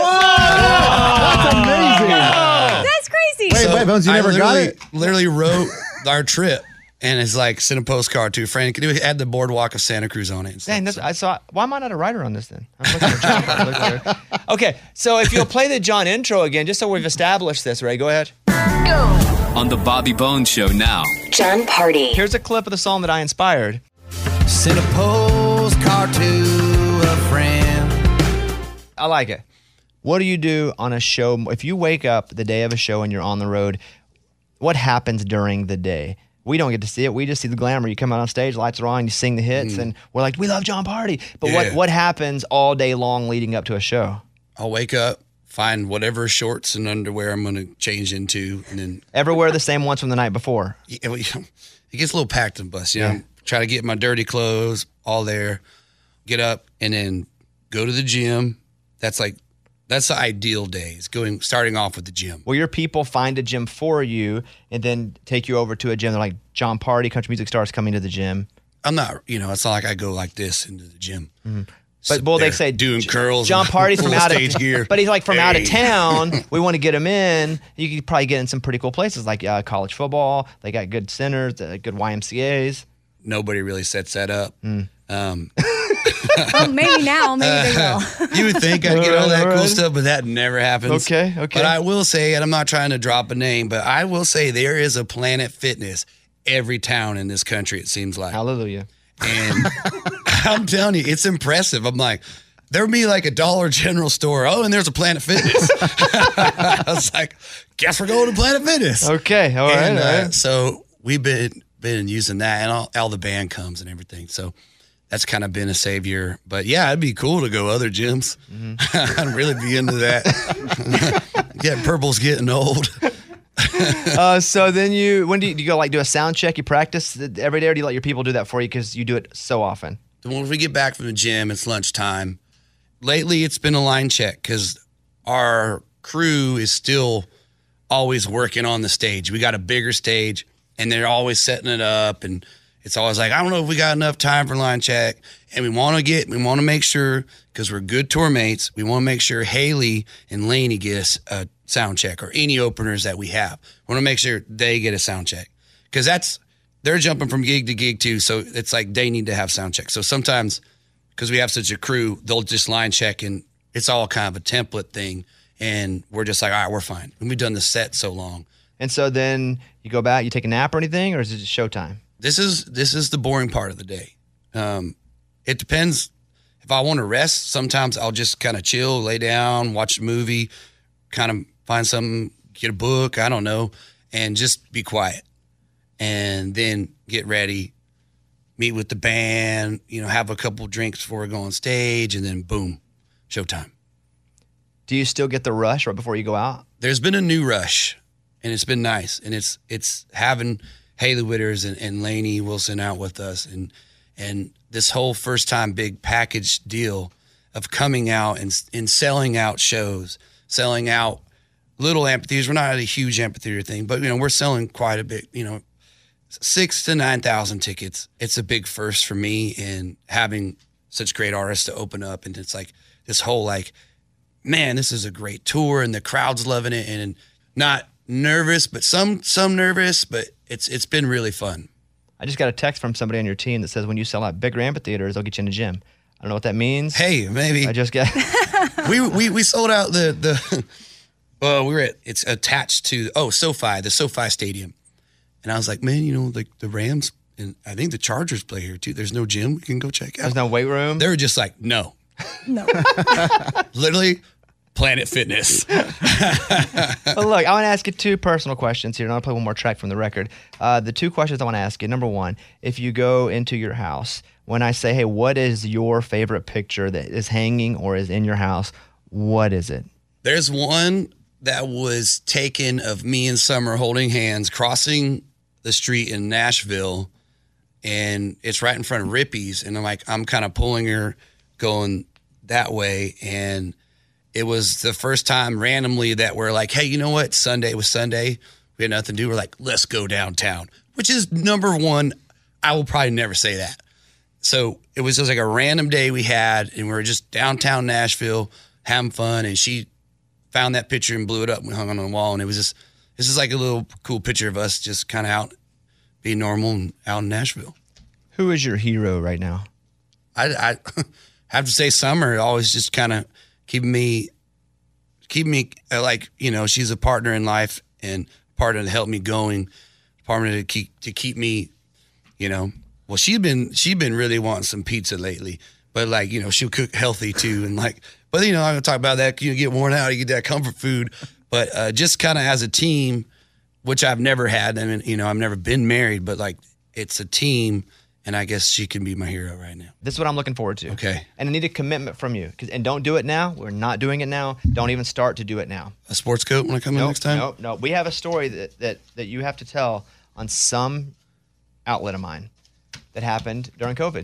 That's amazing. That's crazy. Wait, wait, Bones, you I never got literally- it? Literally wrote our trip, and it's like, send a postcard to a friend. Can you add the boardwalk of Santa Cruz on it? and stuff. Dang, that's, I saw. Why am I not a writer on this then? I'm looking at John. I'm looking at her. Okay, so if you'll play the John intro again, just so we've established this, Ray, go ahead. On the Bobby Bones Show now. John Party. Here's a clip of the song that I inspired. Send a postcard to a friend. I like it. What do you do on a show? If you wake up the day of a show and you're on the road, what happens during the day? We don't get to see it. We just see the glamour. You come out on stage, lights are on, you sing the hits, Mm. and we're like, we love John Party. But Yeah. what, what happens all day long leading up to a show? I'll wake up, find whatever shorts and underwear I'm going to change into, and then Ever wear the same ones from the night before? it gets a little packed and bust. You Yeah. know, try to get my dirty clothes all there, get up, and then go to the gym. That's like that's the ideal day. Is going starting off with the gym. Will your people find a gym for you and then take you over to a gym? They're like, John Party, country music stars coming to the gym. I'm not, you know, it's not like I go like this into the gym. Mm-hmm. Sit But well, they there say doing curls. John and Party's from full out stage of gear. but he's like from out of Hey. town. We want to get him in. You could probably get in some pretty cool places like uh, college football. They got good centers, uh, good Y M C As. Nobody really sets that up. Mm. Um, Well, maybe now, maybe they will. you would think I'd get all Alright, that cool alright. stuff, but that never happens. Okay, okay. But I will say, and I'm not trying to drop a name, but I will say there is a Planet Fitness every town in this country, it seems like. Hallelujah. And I'm telling you, it's impressive. I'm like, there would be like a Dollar General store. Oh, and there's a Planet Fitness. I was like, guess we're going to Planet Fitness. Okay, all right, And, all uh, right. so we've been been using that, and all, all the band comes and everything. So that's kind of been a savior. But yeah, it'd be cool to go other gyms. Mm-hmm. I'd really be into that. Yeah, purple's getting old. uh, so then you, when do you, do you go like do a sound check? You practice every day, or do you let your people do that for you because you do it so often? When we get back from the gym, it's lunchtime. Lately, it's been a line check because our crew is still always working on the stage. We got a bigger stage, and they're always setting it up, and it's always like, I don't know if we got enough time for line check. And we want to get, we want to make sure, because we're good tour mates, we want to make sure Haley and Laney get a sound check, or any openers that we have. We want to make sure they get a sound check, because that's, they're jumping from gig to gig too. So it's like they need to have sound check. So sometimes, because we have such a crew, they'll just line check, and it's all kind of a template thing. And we're just like, all right, we're fine. And we've done the set so long. And so then you go back, you take a nap or anything, or is it just showtime? This is this is the boring part of the day. Um, it depends. If I want to rest, sometimes I'll just kind of chill, lay down, watch a movie, kind of find something, get a book, I don't know, and just be quiet. And then get ready, meet with the band, you know, have a couple drinks before we go on stage, and then boom, showtime. Do you still get the rush right before you go out? There's been a new rush, and it's been nice. And it's it's having Haley Witters and, and Laney Wilson out with us, and and this whole first time big package deal of coming out and and selling out shows, selling out little amphitheaters. We're not at a huge amphitheater thing, but you know, we're selling quite a bit, you know, six to nine thousand tickets. It's a big first for me, and having such great artists to open up, and it's like this whole like, man, this is a great tour, and the crowd's loving it, and not nervous, but some some nervous, but it's it's been really fun. I just got a text from somebody on your team that says when you sell out bigger amphitheaters, they'll get you in the gym. I don't know what that means. Hey, maybe I just got. we we we sold out the the. Well, we were at it's attached to oh SoFi, the SoFi Stadium, and I was like, man, you know, like the Rams and I think the Chargers play here too. There's no gym we can go check out. There's no weight room. They were just like, no, No. literally Planet Fitness. Well, look, I want to ask you two personal questions here, and I'll play one more track from the record. Uh, the two questions I want to ask you. Number one, if you go into your house, when I say, hey, what is your favorite picture that is hanging or is in your house, what is it? There's one that was taken of me and Summer holding hands, crossing the street in Nashville, and it's right in front of Rippy's, and I'm like, I'm kind of pulling her, going that way, and it was the first time randomly that we're like, hey, you know what? Sunday was Sunday. We had nothing to do. We're like, let's go downtown, which is number one. I will probably never say that. So it was just like a random day we had, and we were just downtown Nashville having fun, and she found that picture and blew it up and hung it on the wall, and it was just, this is like a little cool picture of us just kind of out being normal and out in Nashville. Who is your hero right now? I, I have to say Summer always just kind of keeping me, keeping me uh, like, you know, she's a partner in life and partner to help me going, partner to keep, to keep me, you know, well, she's been, she's been really wanting some pizza lately, but like, you know, she'll cook healthy too. And like, but you know, I'm gonna talk about that. You get worn out, you get that comfort food, but uh, just kind of as a team, which I've never had. I mean, you know, I've never been married, but like it's a team. And I guess she can be my hero right now. This is what I'm looking forward to. Okay. And I need a commitment from you. 'Cause- And don't do it now. We're not doing it now. Don't even start to do it now. A sports coat when I come in Nope, next time? Nope, no. We have a story that, that, that you have to tell on some outlet of mine that happened during COVID.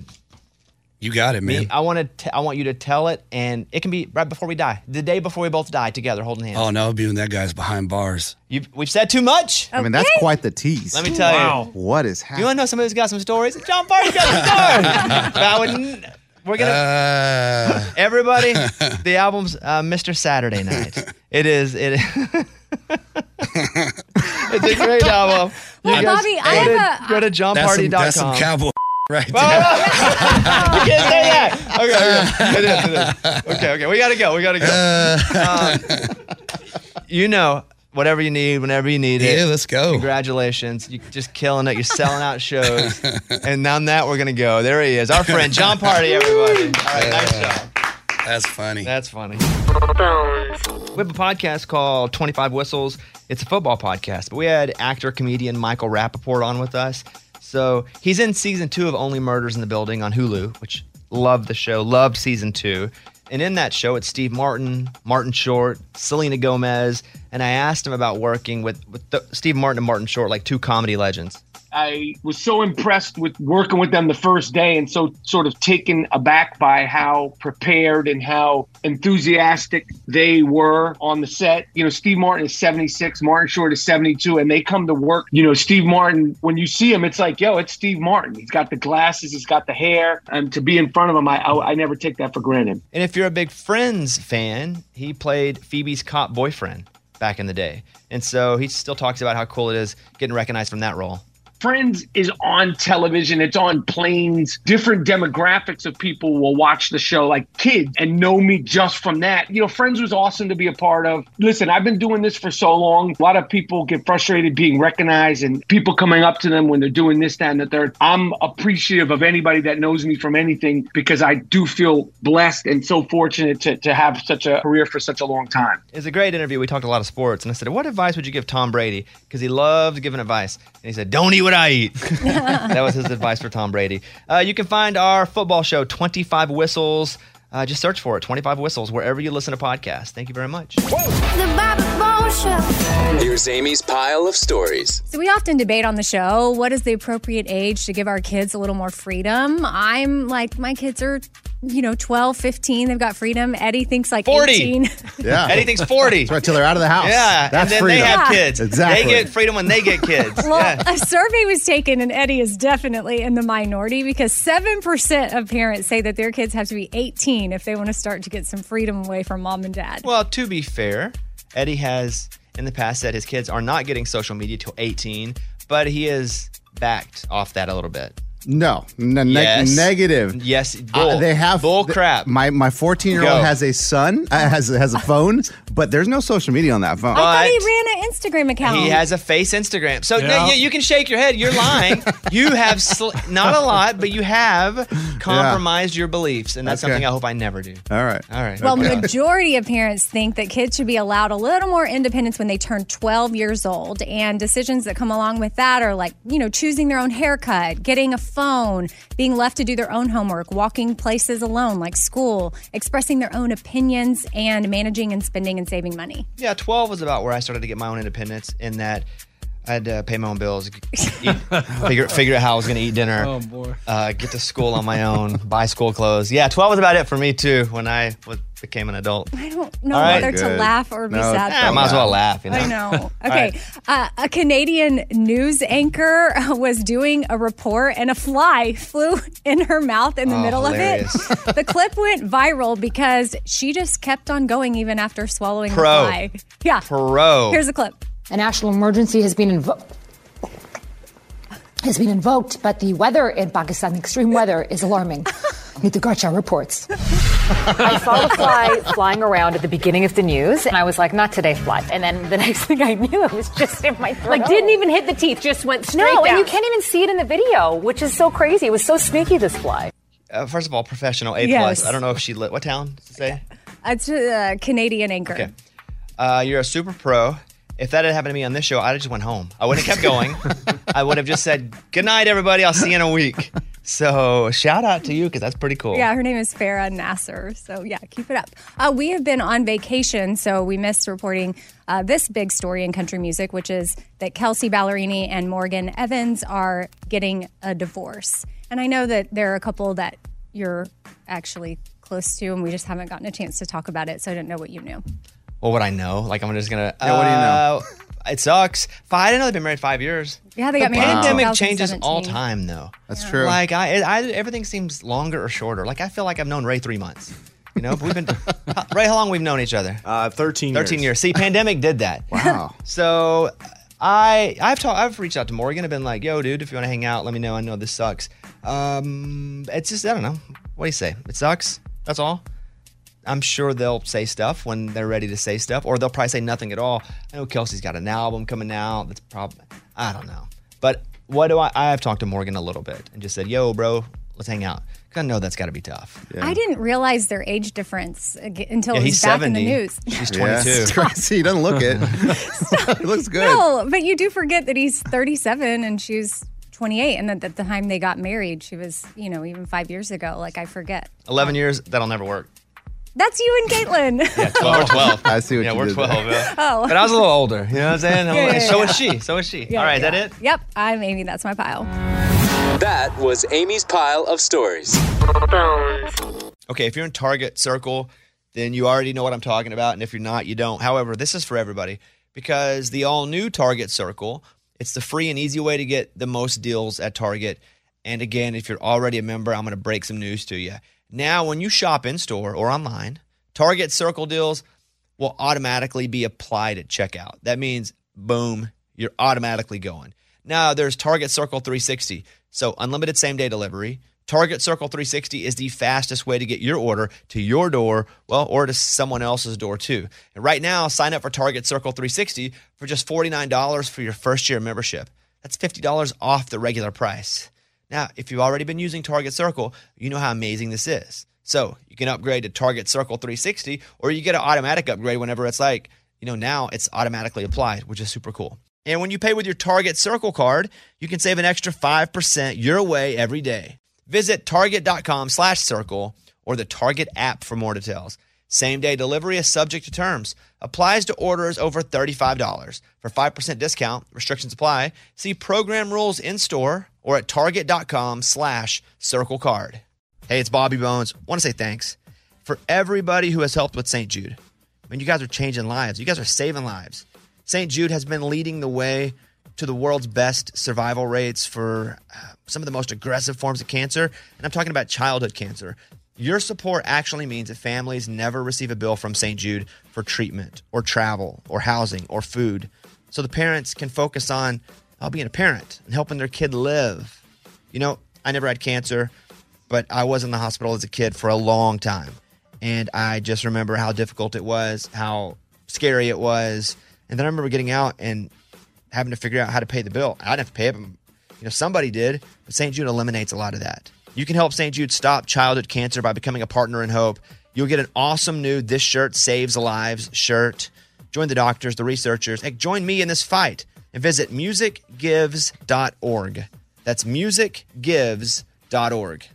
You got it, man. Me, I want to. I want you to tell it, and it can be right before we die, the day before we both die together, holding hands. Oh, no, it'll be when that guy's behind bars. You've, we've said too much. I mean, that's quite the tease. Let me tell you. What is happening? You want to know somebody who's got some stories? John Party's got some stories. But I would, we're gonna. Uh, everybody, the album's uh, Mister Saturday Night. It is. It. It's a great album. Well, You guys Bobby, I go to, have a- go to john that's party some, dot com. that's some cowboy right Well, there. you can't say that. Okay, okay. It is, it is. Okay, okay. We gotta go. We gotta go. Um, you know, whatever you need, whenever you need it. Yeah, let's go. Congratulations. You're just killing it. You're selling out shows. And on that, we're gonna go. There he is. Our friend John Party, everybody. All right, nice job. That's funny. That's funny. We have a podcast called twenty-five Whistles. It's a football podcast, but we had actor, comedian Michael Rappaport on with us. So he's in season two of Only Murders in the Building on Hulu, which loved the show, loved season two. And in that show, it's Steve Martin, Martin Short, Selena Gomez. And I asked him about working with, with the, Steve Martin and Martin Short, like two comedy legends. I was so impressed with working with them the first day and so sort of taken aback by how prepared and how enthusiastic they were on the set. You know, Steve Martin is seventy-six, Martin Short is seventy-two, and they come to work. You know, Steve Martin, when you see him, it's like, yo, it's Steve Martin. He's got the glasses, he's got the hair. And to be in front of him, I, I, I never take that for granted. And if you're a big Friends fan, he played Phoebe's cop boyfriend back in the day. And so he still talks about how cool it is getting recognized from that role. Friends is on television. It's on planes. Different demographics of people will watch the show, like kids, and know me just from that. You know, Friends was awesome to be a part of. Listen, I've been doing this for so long. A lot of people get frustrated being recognized and people coming up to them when they're doing this, that, and the third. I'm appreciative of anybody that knows me from anything because I do feel blessed and so fortunate to, to have such a career for such a long time. It was a great interview. We talked a lot of sports. And I said, what advice would you give Tom Brady? Because he loved giving advice. And he said, don't eat what I eat. That was his advice for Tom Brady. Uh, you can find our football show, twenty-five Whistles. Uh, just search for it, twenty-five Whistles, wherever you listen to podcasts. Thank you very much. The Bobby Bone Show. Here's Amy's pile of stories. So we often debate on the show, what is the appropriate age to give our kids a little more freedom? I'm like, my kids are, you know, twelve, fifteen. They've got freedom. Eddie thinks like forty. eighteen. Yeah. Eddie thinks forty. That's right, till they're out of the house. Yeah, That's and then freedom. they have Yeah. kids. Exactly. They get freedom when they get kids. Well, Yeah. a survey was taken, and Eddie is definitely in the minority because seven percent of parents say that their kids have to be eighteen if they want to start to get some freedom away from mom and dad. Well, to be fair, Eddie has in the past said his kids are not getting social media till eighteen, but he has backed off that a little bit. No, ne- ne- Yes. negative. Yes, bull. Uh, they have bull th- crap. My my fourteen year Go. old has a son, uh, has has a phone, but there's no social media on that phone. I thought he ran an Instagram account. He has a face Instagram. So Yeah. no, you, you can shake your head. You're lying. You have, sl- not a lot, but you have compromised your beliefs. And that's Okay. something I hope I never do. All right. All right. Well, Okay. majority of parents think that kids should be allowed a little more independence when they turn twelve years old. And decisions that come along with that are like, you know, choosing their own haircut, getting a phone, being left to do their own homework, walking places alone like school, expressing their own opinions, and managing and spending and saving money. Yeah, twelve was about where I started to get my own independence in that I had to pay my own bills, eat, figure, figure out how I was going to eat dinner, Oh, boy. Uh, get to school on my own, buy school clothes. Yeah, twelve was about it for me, too, when I was, became an adult. I don't know All right. whether to Good. laugh or be No, sad. yeah, for might as you. well laugh, you know? I know. All Okay. right. Uh, a Canadian news anchor was doing a report and a fly flew in her mouth in the Oh, middle hilarious. of it. The clip went viral because she just kept on going even after swallowing Pro. the fly. Yeah. Pro. Here's the clip. A national emergency has been invoked. Has been invoked, but the weather in Pakistan, extreme weather, is alarming. Nita Garcha reports. I saw the fly flying around at the beginning of the news, and I was like, not today, fly. And then the next thing I knew, it was just in my throat. Like, didn't even hit the teeth, just went straight No, down. and And you can't even see it in the video, which is so crazy. It was so sneaky, this fly. Uh, first of all, professional, A+. Yes. plus. I don't know if she lit. What town does it say? It's a Canadian anchor. Okay. Uh, you're a super pro. If that had happened to me on this show, I'd have just went home. I wouldn't have kept going. I would have just said, good night, everybody. I'll see you in a week. So shout out to you because that's pretty cool. Yeah, her name is Farah Nasser. So, yeah, keep it up. Uh, we have been on vacation, so we missed reporting uh, this big story in country music, which is that Kelsey Ballerini and Morgan Evans are getting a divorce. And I know that there are a couple that you're actually close to, and we just haven't gotten a chance to talk about it, so I didn't know what you knew. Well, what I know, like I'm just gonna. Yeah, what do you know? uh, It sucks. I didn't know they've been married five years. Yeah, they the got married in pandemic twenty changes seventeen. all time, though. That's true. Like I, I, everything seems longer or shorter. Like I feel like I've known Ray three months. You know, but we've been Ray. How long we've known each other? Uh, thirteen. Thirteen years. years. See, pandemic did that. Wow. So I, I've talked. I've reached out to Morgan. I've been like, "Yo, dude, if you want to hang out, let me know. I know this sucks." Um, it's just I don't know. What do you say? It sucks. That's all. I'm sure they'll say stuff when they're ready to say stuff, or they'll probably say nothing at all. I know Kelsey's got an album coming out. That's probably, I don't know. But what do I, I've talked to Morgan a little bit and just said, yo, bro, let's hang out. Because I know that's got to be tough. I didn't realize their age difference ag- until Yeah, it was he's back seventy. in the news. She's Yeah, twenty-two. it's crazy. He doesn't look it. It looks good. No, but you do forget that he's thirty-seven and she's twenty-eight, and that at the time they got married, she was, you know, even five years ago. Like, I forget. eleven years, that'll never work. That's you and Caitlin. Yeah, twelve. We're twelve. I see what yeah, you we're did there. twelve. Yeah. Oh. But I was a little older. You know what I'm saying? Yeah, yeah, so yeah. is she. So is she. Yeah, All right, yeah. is that it? Yep, I'm Amy. That's my pile. That was Amy's pile of stories. Okay, if you're in Target Circle, then you already know what I'm talking about. And if you're not, you don't. However, this is for everybody because the all-new Target Circle, it's the free and easy way to get the most deals at Target. And again, if you're already a member, I'm going to break some news to you. Now, when you shop in-store or online, Target Circle deals will automatically be applied at checkout. That means, boom, you're automatically going. Now, there's Target Circle three sixty. So unlimited same-day delivery. Target Circle three sixty is the fastest way to get your order to your door, well, or to someone else's door too. And right now, sign up for Target Circle three sixty for just forty-nine dollars for your first year membership. That's fifty dollars off the regular price. Now, if you've already been using Target Circle, you know how amazing this is. So you can upgrade to Target Circle three sixty, or you get an automatic upgrade whenever it's like, you know, now it's automatically applied, which is super cool. And when you pay with your Target Circle card, you can save an extra five percent your way every day. Visit target.com slash circle or the Target app for more details. Same-day delivery is subject to terms. Applies to orders over thirty-five dollars. For five percent discount, restrictions apply. See program rules in-store or at target.com slash circle card. Hey, it's Bobby Bones. Want to say thanks for everybody who has helped with Saint Jude. I mean, you guys are changing lives. You guys are saving lives. Saint Jude has been leading the way to the world's best survival rates for uh, some of the most aggressive forms of cancer. And I'm talking about childhood cancer. Your support actually means that families never receive a bill from Saint Jude for treatment or travel or housing or food. So the parents can focus on uh, being a parent and helping their kid live. You know, I never had cancer, but I was in the hospital as a kid for a long time. And I just remember how difficult it was, how scary it was. And then I remember getting out and having to figure out how to pay the bill. I didn't have to pay it, but you know, somebody did. But Saint Jude eliminates a lot of that. You can help Saint Jude stop childhood cancer by becoming a partner in hope. You'll get an awesome new This Shirt Saves Lives shirt. Join the doctors, the researchers. Heck, join me in this fight and visit music gives dot org. That's music gives dot org.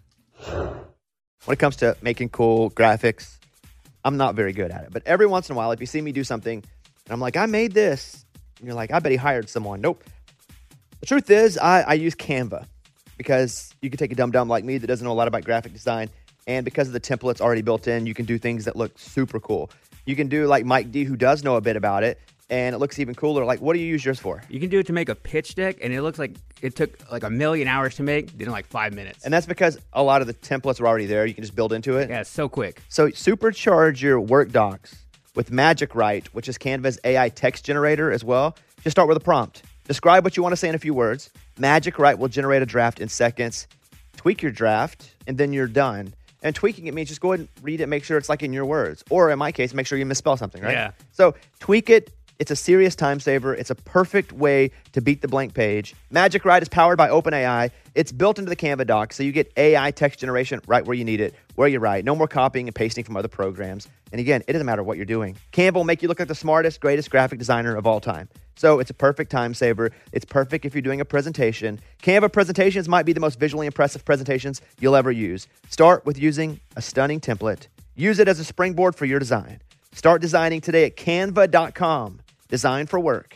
When it comes to making cool graphics, I'm not very good at it. But every once in a while, if you see me do something, and I'm like, I made this, and you're like, I bet he hired someone. Nope. The truth is, I, I use Canva because you can take a dum-dum like me that doesn't know a lot about graphic design, and because of the templates already built in, you can do things that look super cool. You can do like Mike D, who does know a bit about it, and it looks even cooler. Like, what do you use yours for? You can do it to make a pitch deck, and it looks like it took like a million hours to make, did in like five minutes. And that's because a lot of the templates are already there. You can just build into it. Yeah, it's so quick. So supercharge your work docs with Magic Write, which is Canva's A I text generator as well. Just start with a prompt. Describe what you want to say in a few words. Magic Write will generate a draft in seconds. Tweak your draft, and then you're done. And tweaking it means just go ahead and read it, make sure it's like in your words. Or in my case, make sure you misspell something, right? Yeah. So tweak it. It's a serious time saver. It's a perfect way to beat the blank page. Magic Write is powered by OpenAI. It's built into the Canva doc, so you get A I text generation right where you need it, where you write. No more copying and pasting from other programs. And again, it doesn't matter what you're doing. Canva will make you look like the smartest, greatest graphic designer of all time. So it's a perfect time saver. It's perfect if you're doing a presentation. Canva presentations might be the most visually impressive presentations you'll ever use. Start with using a stunning template. Use it as a springboard for your design. Start designing today at canva dot com. Design for work.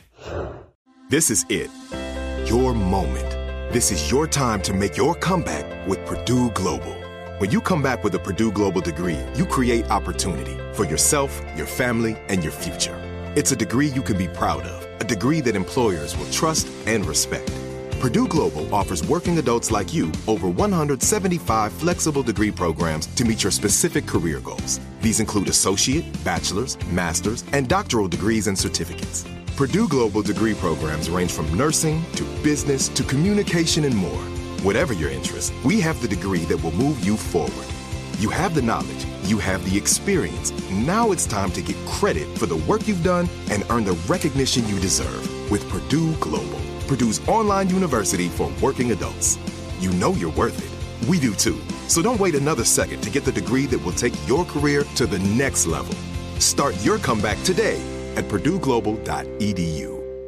This is it. Your moment. This is your time to make your comeback with Purdue Global. When you come back with a Purdue Global degree, you create opportunity for yourself, your family, and your future. It's a degree you can be proud of, a degree that employers will trust and respect. Purdue Global offers working adults like you over one hundred seventy-five flexible degree programs to meet your specific career goals. These include associate, bachelor's, master's, and doctoral degrees and certificates. Purdue Global degree programs range from nursing to business to communication and more. Whatever your interest, we have the degree that will move you forward. You have the knowledge, you have the experience. Now it's time to get credit for the work you've done and earn the recognition you deserve with Purdue Global, Purdue's online university for working adults. You know you're worth it. We do too. So don't wait another second to get the degree that will take your career to the next level. Start your comeback today at purdue global dot e d u.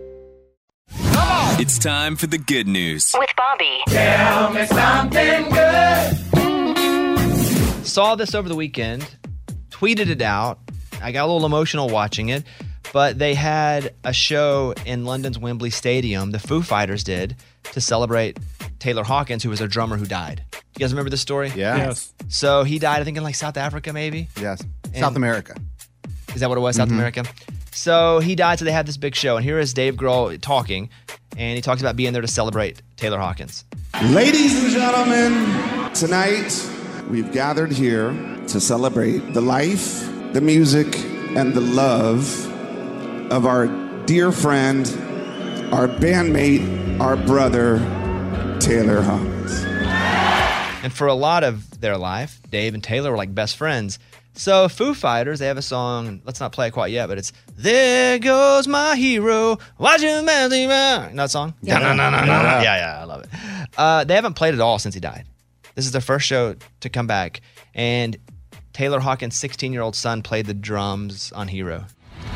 It's time for the good news. With Bobby. Tell me something good. Saw this over the weekend, tweeted it out. I got a little emotional watching it, but they had a show in London's Wembley Stadium, the Foo Fighters did, to celebrate Taylor Hawkins, who was a drummer who died. You guys remember this story? Yeah. Yes. So he died, I think, in like South Africa, maybe? Yes. And- South America. Is that what it was, South Mhm. America? So he died, so they had this big show. And here is Dave Grohl talking, and he talks about being there to celebrate Taylor Hawkins. Ladies and gentlemen, tonight we've gathered here to celebrate the life, the music, and the love of our dear friend, our bandmate, our brother, Taylor Hawkins. And for a lot of their life, Dave and Taylor were like best friends. So Foo Fighters, they have a song, let's not play it quite yet, but it's There Goes My Hero, watch him as he runs. You know that song? Yeah. No, no, no, no, no. Yeah. Yeah, yeah, I love it. Uh, they haven't played it all since he died. This is their first show to come back. And Taylor Hawkins' sixteen-year-old son played the drums on Hero.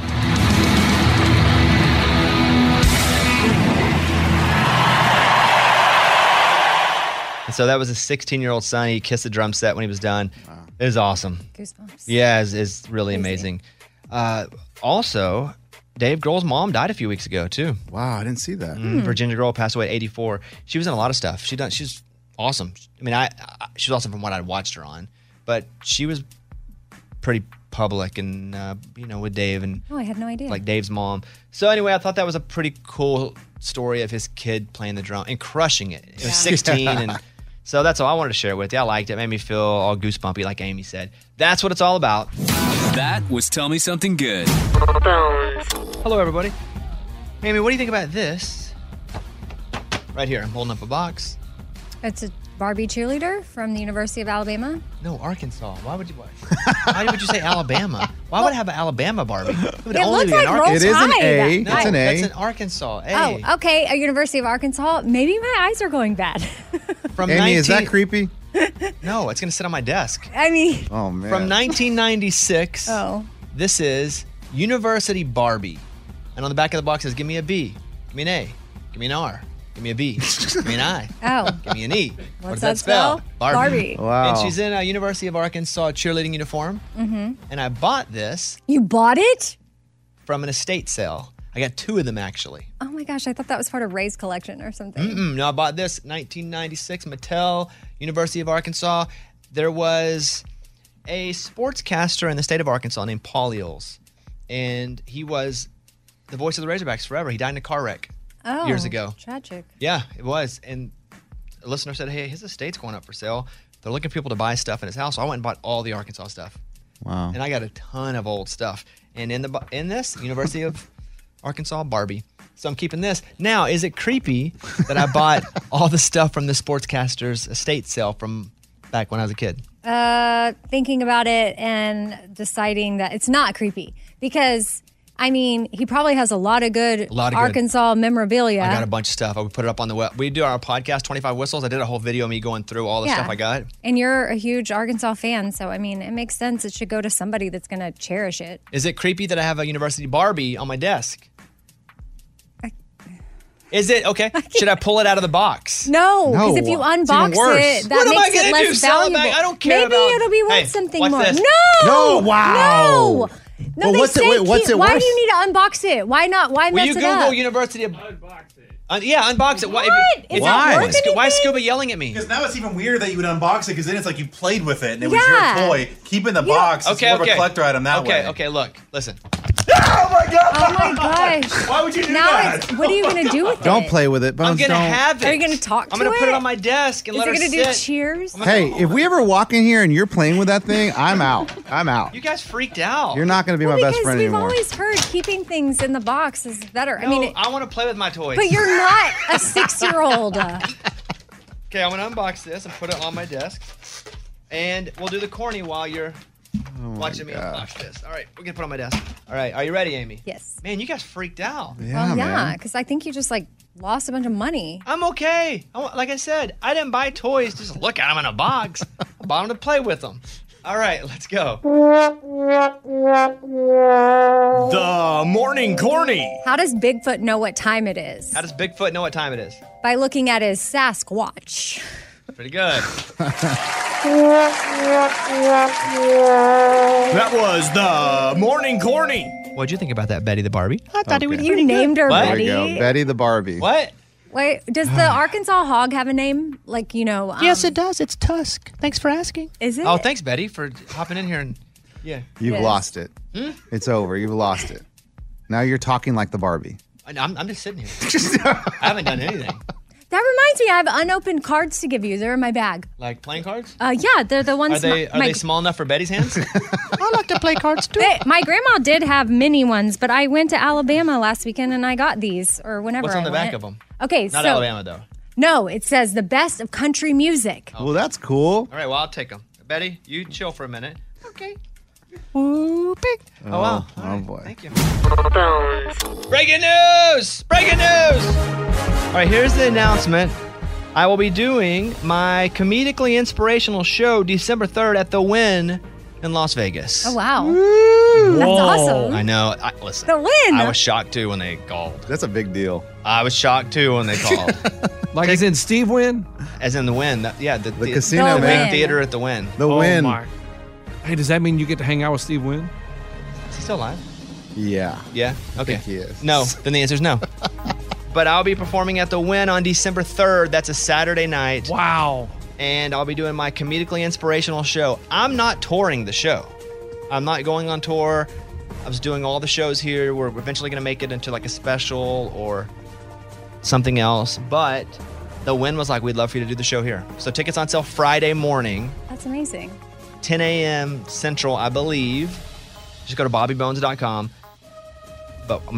And so that was a sixteen-year-old son. He kissed the drum set when he was done. Wow. It was awesome. Goosebumps. Yeah, it's, it's really amazing. Uh, also, Dave Grohl's mom died a few weeks ago, too. Wow, I didn't see that. Mm, Virginia Grohl passed away at eighty-four. She was in a lot of stuff. She done. She's awesome. I mean, I, I she was awesome from what I'd watched her on, but she was pretty public and, uh, you know, with Dave and Oh, I had no idea. like Dave's mom. So anyway, I thought that was a pretty cool story of his kid playing the drum and crushing it. It was Yeah. sixteen and so that's all I wanted to share with you. I liked it. It made me feel all goosebumpy, like Amy said. That's what it's all about. That was Tell Me Something Good. Hello, everybody. Amy, what do you think about this? Right here, I'm holding up a box. It's a Barbie cheerleader from the University of Alabama. No, Arkansas. Why would you? Why would you say Alabama? Why would I have an Alabama Barbie? It would It only looks be an like Roll Arkansas. It is an Tide. A. No, It's an A. That's an Arkansas. A. Oh, okay. A University of Arkansas. Maybe my eyes are going bad. From Amy, is that nineteen creepy? No, it's going to sit on my desk. I mean, Oh, man. From nineteen ninety-six. oh, This is University Barbie. And on the back of the box says, give me a B, give me an A, give me an R, give me a B, give me an I, oh. give me an E. what does that that spell? spell? Barbie. Wow. And she's in a University of Arkansas cheerleading uniform. Mm-hmm. And I bought this You bought it? from an estate sale. I got two of them, actually. Oh my gosh, I thought that was part of Ray's collection or something. Mm-mm. No, I bought this nineteen ninety-six Mattel, University of Arkansas. There was a sportscaster in the state of Arkansas named Paul Eels. And he was the voice of the Razorbacks forever. He died in a car wreck Oh, years ago. tragic. Yeah, it was. And a listener said, hey, his estate's going up for sale. They're looking for people to buy stuff in his house. So I went and bought all the Arkansas stuff. Wow. And I got a ton of old stuff. And in the bu- in this, University of Arkansas Barbie. So I'm keeping this. Now, is it creepy that I bought all the stuff from the sportscaster's estate sale from back when I was a kid? Uh, thinking about it and deciding that it's not creepy because, I mean, he probably has a lot of good A lot of good. Arkansas memorabilia. I got a bunch of stuff. I would put it up on the web. We do our podcast, twenty-five Whistles. I did a whole video of me going through all the Yeah. stuff I got. And you're a huge Arkansas fan, so I mean, it makes sense. It should go to somebody that's going to cherish it. Is it creepy that I have a University Barbie on my desk? Is it? Okay. Should I pull it out of the box? No, because No. if you It's even unbox worse. it, that What am I makes it gonna less do? Sell it valuable. back? I don't care Maybe about- it'll be worth Hey, something watch more. this. No, No, wow. no. No, Well, they what's it- say wait, what's keep- it why worth? do you need to unbox it? Why not? Why Will mess you it Google up? University of... Uh, yeah, unbox it. Why? What? If, Is why? it worth Why, why is anything? Scuba yelling at me? Because now it's even weirder that you would unbox it because then it's like you played with it and it was Yeah. your toy. Keep in the box. It's Okay, more okay. of a collector item that okay, way. okay, look. Listen. Oh my god! Oh my gosh! Why would you do now that? It's, what are you going to do with Don't it? play with it, Bones. I'm going to don't. have it. Are you going to talk to I'm gonna it? put it on my desk and Is let it her going to do sit. cheers? Hey, if we ever walk in here and you're playing with that thing, I'm out. I'm out. You guys freaked out. You're not going to be Well, my best because friend we've anymore. always heard keeping things in the box is better. No, I mean, it, I want to play with my toys. but you're not a six-year-old. Okay, I'm going to unbox this and put it on my desk. And we'll do the corny while you're watching me unbox this. All right, we're going to put it on my desk. All right, are you ready, Amy? Yes. Man, you guys freaked out. well, yeah, because I think you just like lost a bunch of money. I'm okay. I, wa- like I said, I didn't buy toys just to look at them in a box. I bought them to play with them. All right, let's go. The morning corny. How does Bigfoot know what time it is? How does Bigfoot know what time it is? By looking at his Sasquatch. Pretty good. That was the morning corny. What'd you think about that, Betty the Barbie? I thought it was You named her What? There Betty. we go. Betty the Barbie. What? Wait, does the Arkansas hog have a name? Like, you know. Um, Yes, it does. It's Tusk. Thanks for asking. Is it? Oh, thanks, Betty, for hopping in here and yeah. You've Yes. lost it. Hmm? It's over. You've lost it. Now you're talking like the Barbie. I- I'm, I'm just sitting here. I haven't done anything. That reminds me, I have unopened cards to give you. They're in my bag. Like playing cards? Uh, yeah, they're the ones. Are they my, are my, they small enough for Betty's hands? I like to play cards too. they- my grandma did have mini ones, but I went to Alabama last weekend and I got these, or whenever What's on I the went. back of them? Okay, Not so Alabama though. no, it says the best of country music. Well, that's cool. All right, well I'll take them. Betty, you chill for a minute. Okay. Ooh, big. Oh, wow. All Oh, right, boy. Thank you. Breaking news! Breaking news! All right, here's the announcement. I will be doing my comedically inspirational show December third at the Wynn in Las Vegas. Oh wow, Whoa. that's awesome. I know. I, listen, The Wynn. I was shocked too when they called. That's a big deal. I was shocked too when they called. Like as in Steve Wynn? As in the Wynn. That- yeah, the, The casino, The man. Wynn. theater at the Wynn. The Oh, Win. my. Hey, does that mean you get to hang out with Steve Wynn? Is he still alive? Yeah. Yeah. Okay. think he is. No. Then the answer is no. But I'll be performing at the Wynn on December third. That's a Saturday night. Wow. And I'll be doing my comedically inspirational show. I'm not touring the show. I'm not going on tour. I was doing all the shows here. We're eventually going to make it into like a special or something else. But the Wynn was like, we'd love for you to do the show here. So tickets on sale Friday morning, That's amazing. ten a.m. Central, I believe. Just go to bobby bones dot com. But I'm going to be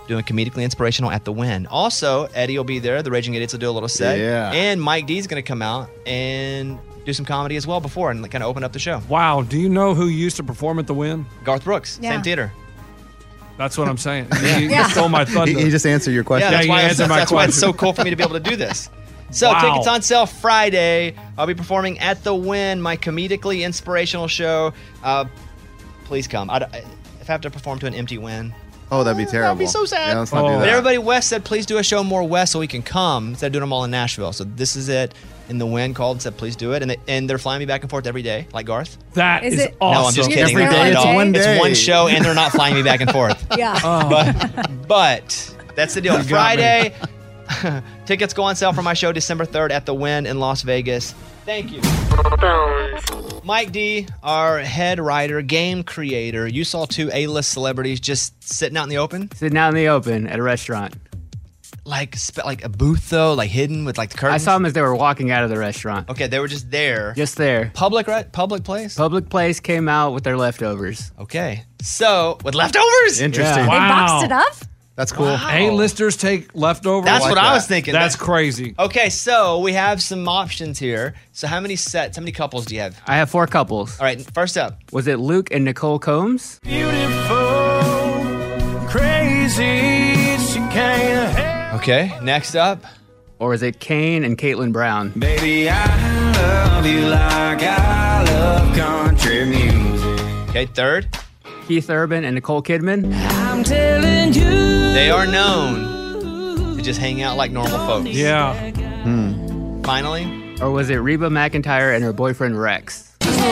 doing comedically inspirational at the Win. Also, Eddie will be there. The Raging Idiots will do a little set. Yeah. And Mike D's going to come out and do some comedy as well before and kind of open up the show. Wow. Do you know who used to perform at the Win? Garth Brooks, Yeah. same theater. That's what I'm saying. You, you Yeah. stole my thunder. He, he just answered your question. Yeah, that's, you why, answered that's, my that's why it's question. so cool for me to be able to do this. So Wow. tickets on sale Friday. I'll be performing at the Win, my comedically inspirational show. Uh, please come. I, if I have to perform to an empty Win, Oh, that'd be terrible. that'd be so sad. Yeah, let's not Oh. do But that. everybody west said, please do a show more west so we can come instead of doing them all in Nashville. So this is it. And the Win called and said, please do it. And, they, and they're flying me back and forth every day, like Garth. That Is is, it- awesome. No, I'm just You're kidding. just Not there at all all. day? One It's day. one show, and they're not flying me back and forth. Yeah. Oh. But, but that's the deal. You got me. Friday, tickets go on sale for my show December third at the Win in Las Vegas. Thank you. Mike D, our head writer, game creator. You saw two A-list celebrities just sitting out in the open, Sitting out in the open at a restaurant. like sp- like a booth though, like hidden with like the I curtains. saw them as they were walking out of the restaurant. Okay, they were just there. Just there. Public, right? Public place. Public place came out with their leftovers. Okay, so with leftovers. Interesting. Yeah. They Wow. boxed it up? That's cool. A-listers take leftovers? That's like what I that. was thinking. That's That- crazy. Okay, so we have some options here. So how many sets, how many couples do you have? I have four couples. All right, first up. Was it Luke and Nicole Combs? Beautiful, crazy, she can't help. Okay, next up. Or was it Kane and Caitlin Brown? Baby, I love you like I love country music. Okay, third. Keith Urban and Nicole Kidman? I'm telling you. They are known to just hang out like normal folks. Yeah. Finally, Or was it Reba McEntire and her boyfriend Rex?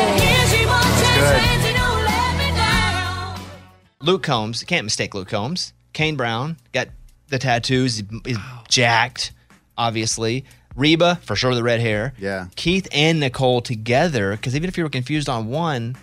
Luke Combs. You can't mistake Luke Combs. Kane Brown got the tattoos. He's jacked, obviously. Reba, for sure, the red hair. Yeah. Keith and Nicole together, because even if you were confused on one,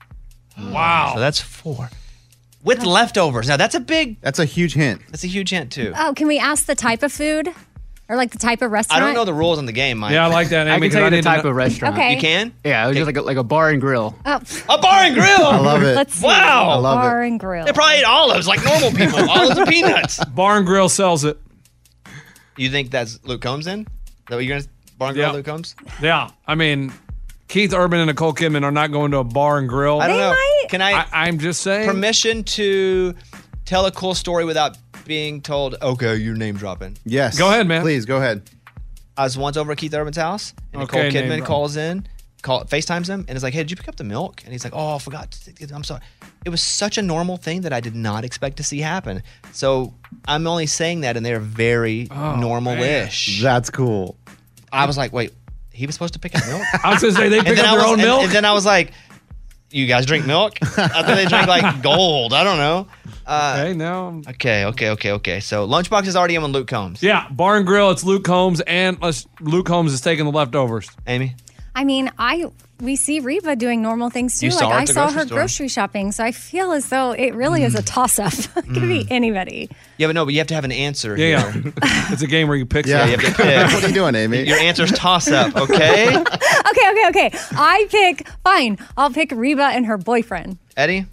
Wow. so that's four. With leftovers. Now, that's a big, That's a huge hint. that's a huge hint, too. Oh, can we ask the type of food? Or like the type of restaurant? I don't know the rules on the game, Mike. Yeah, I like that, Amy. I can 'cause tell you the need to type know- of restaurant. Okay. You can? Yeah, it was just like a, like a bar and grill. Oh, A bar and grill. I love it. let's see. Wow. I love it. Bar and grill. They probably ate olives like normal people. Olives and peanuts. Bar and Grill sells it. You think that's Luke Combs in? Is that what you're going to bar and grill Yeah. Luke Combs? Yeah. I mean, Keith Urban and Nicole Kidman are not going to a bar and grill. I don't They know. might. Can I, I, I'm just saying. permission to tell a cool story without being told, okay, your name dropping? Yes. Go ahead, man. Please, go ahead. I was once over at Keith Urban's house, and Okay, Nicole name Kidman drop. calls in, call, FaceTimes him, and is like, hey, did you pick up the milk? And he's like, oh, I forgot. I'm sorry. It was such a normal thing that I did not expect to see happen. So I'm only saying that, and they're very Oh, normal-ish. That's cool. I was like, wait, he was supposed to pick up milk? I was going to say, they And pick then up I their was- own and- milk. And then I was like, you guys drink milk? I thought they drank like gold. I don't know. Uh, okay, now. okay, okay, okay, okay. So Lunchbox is already in with Luke Combs. Yeah, bar and grill. It's Luke Combs, and let's, Luke Combs is taking the leftovers. Amy? I mean, I we see Reba doing normal things too. You like saw her I at the saw grocery her store. grocery shopping, so I feel as though it really is a toss up. It could be anybody. Yeah, but no, but you have to have an answer. Yeah, here. yeah. It's a game where you pick. Yeah. You have to pick. What are you doing, Amy? Your answer's toss up, okay? Okay, okay, okay. I pick fine. I'll pick Reba and her boyfriend. Eddie?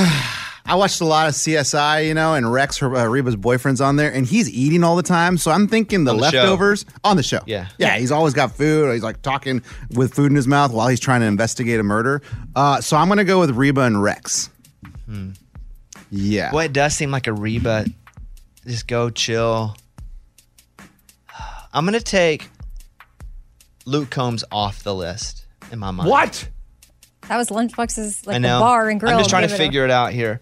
I watched a lot of C S I, you know, and Rex, her, uh, Reba's boyfriend's on there, and he's eating all the time. So I'm thinking the, On the show. leftovers on the show. Yeah. yeah, he's always got food. He's like talking with food in his mouth while he's trying to investigate a murder. Uh, so I'm gonna go with Reba and Rex. Yeah. Well, it does seem like a Reba. Just go chill. I'm going to take Luke Combs off the list in my mind. What? That was Lunchbox's like I the know. bar and grill. I'm just trying to Give it a- figure it out here.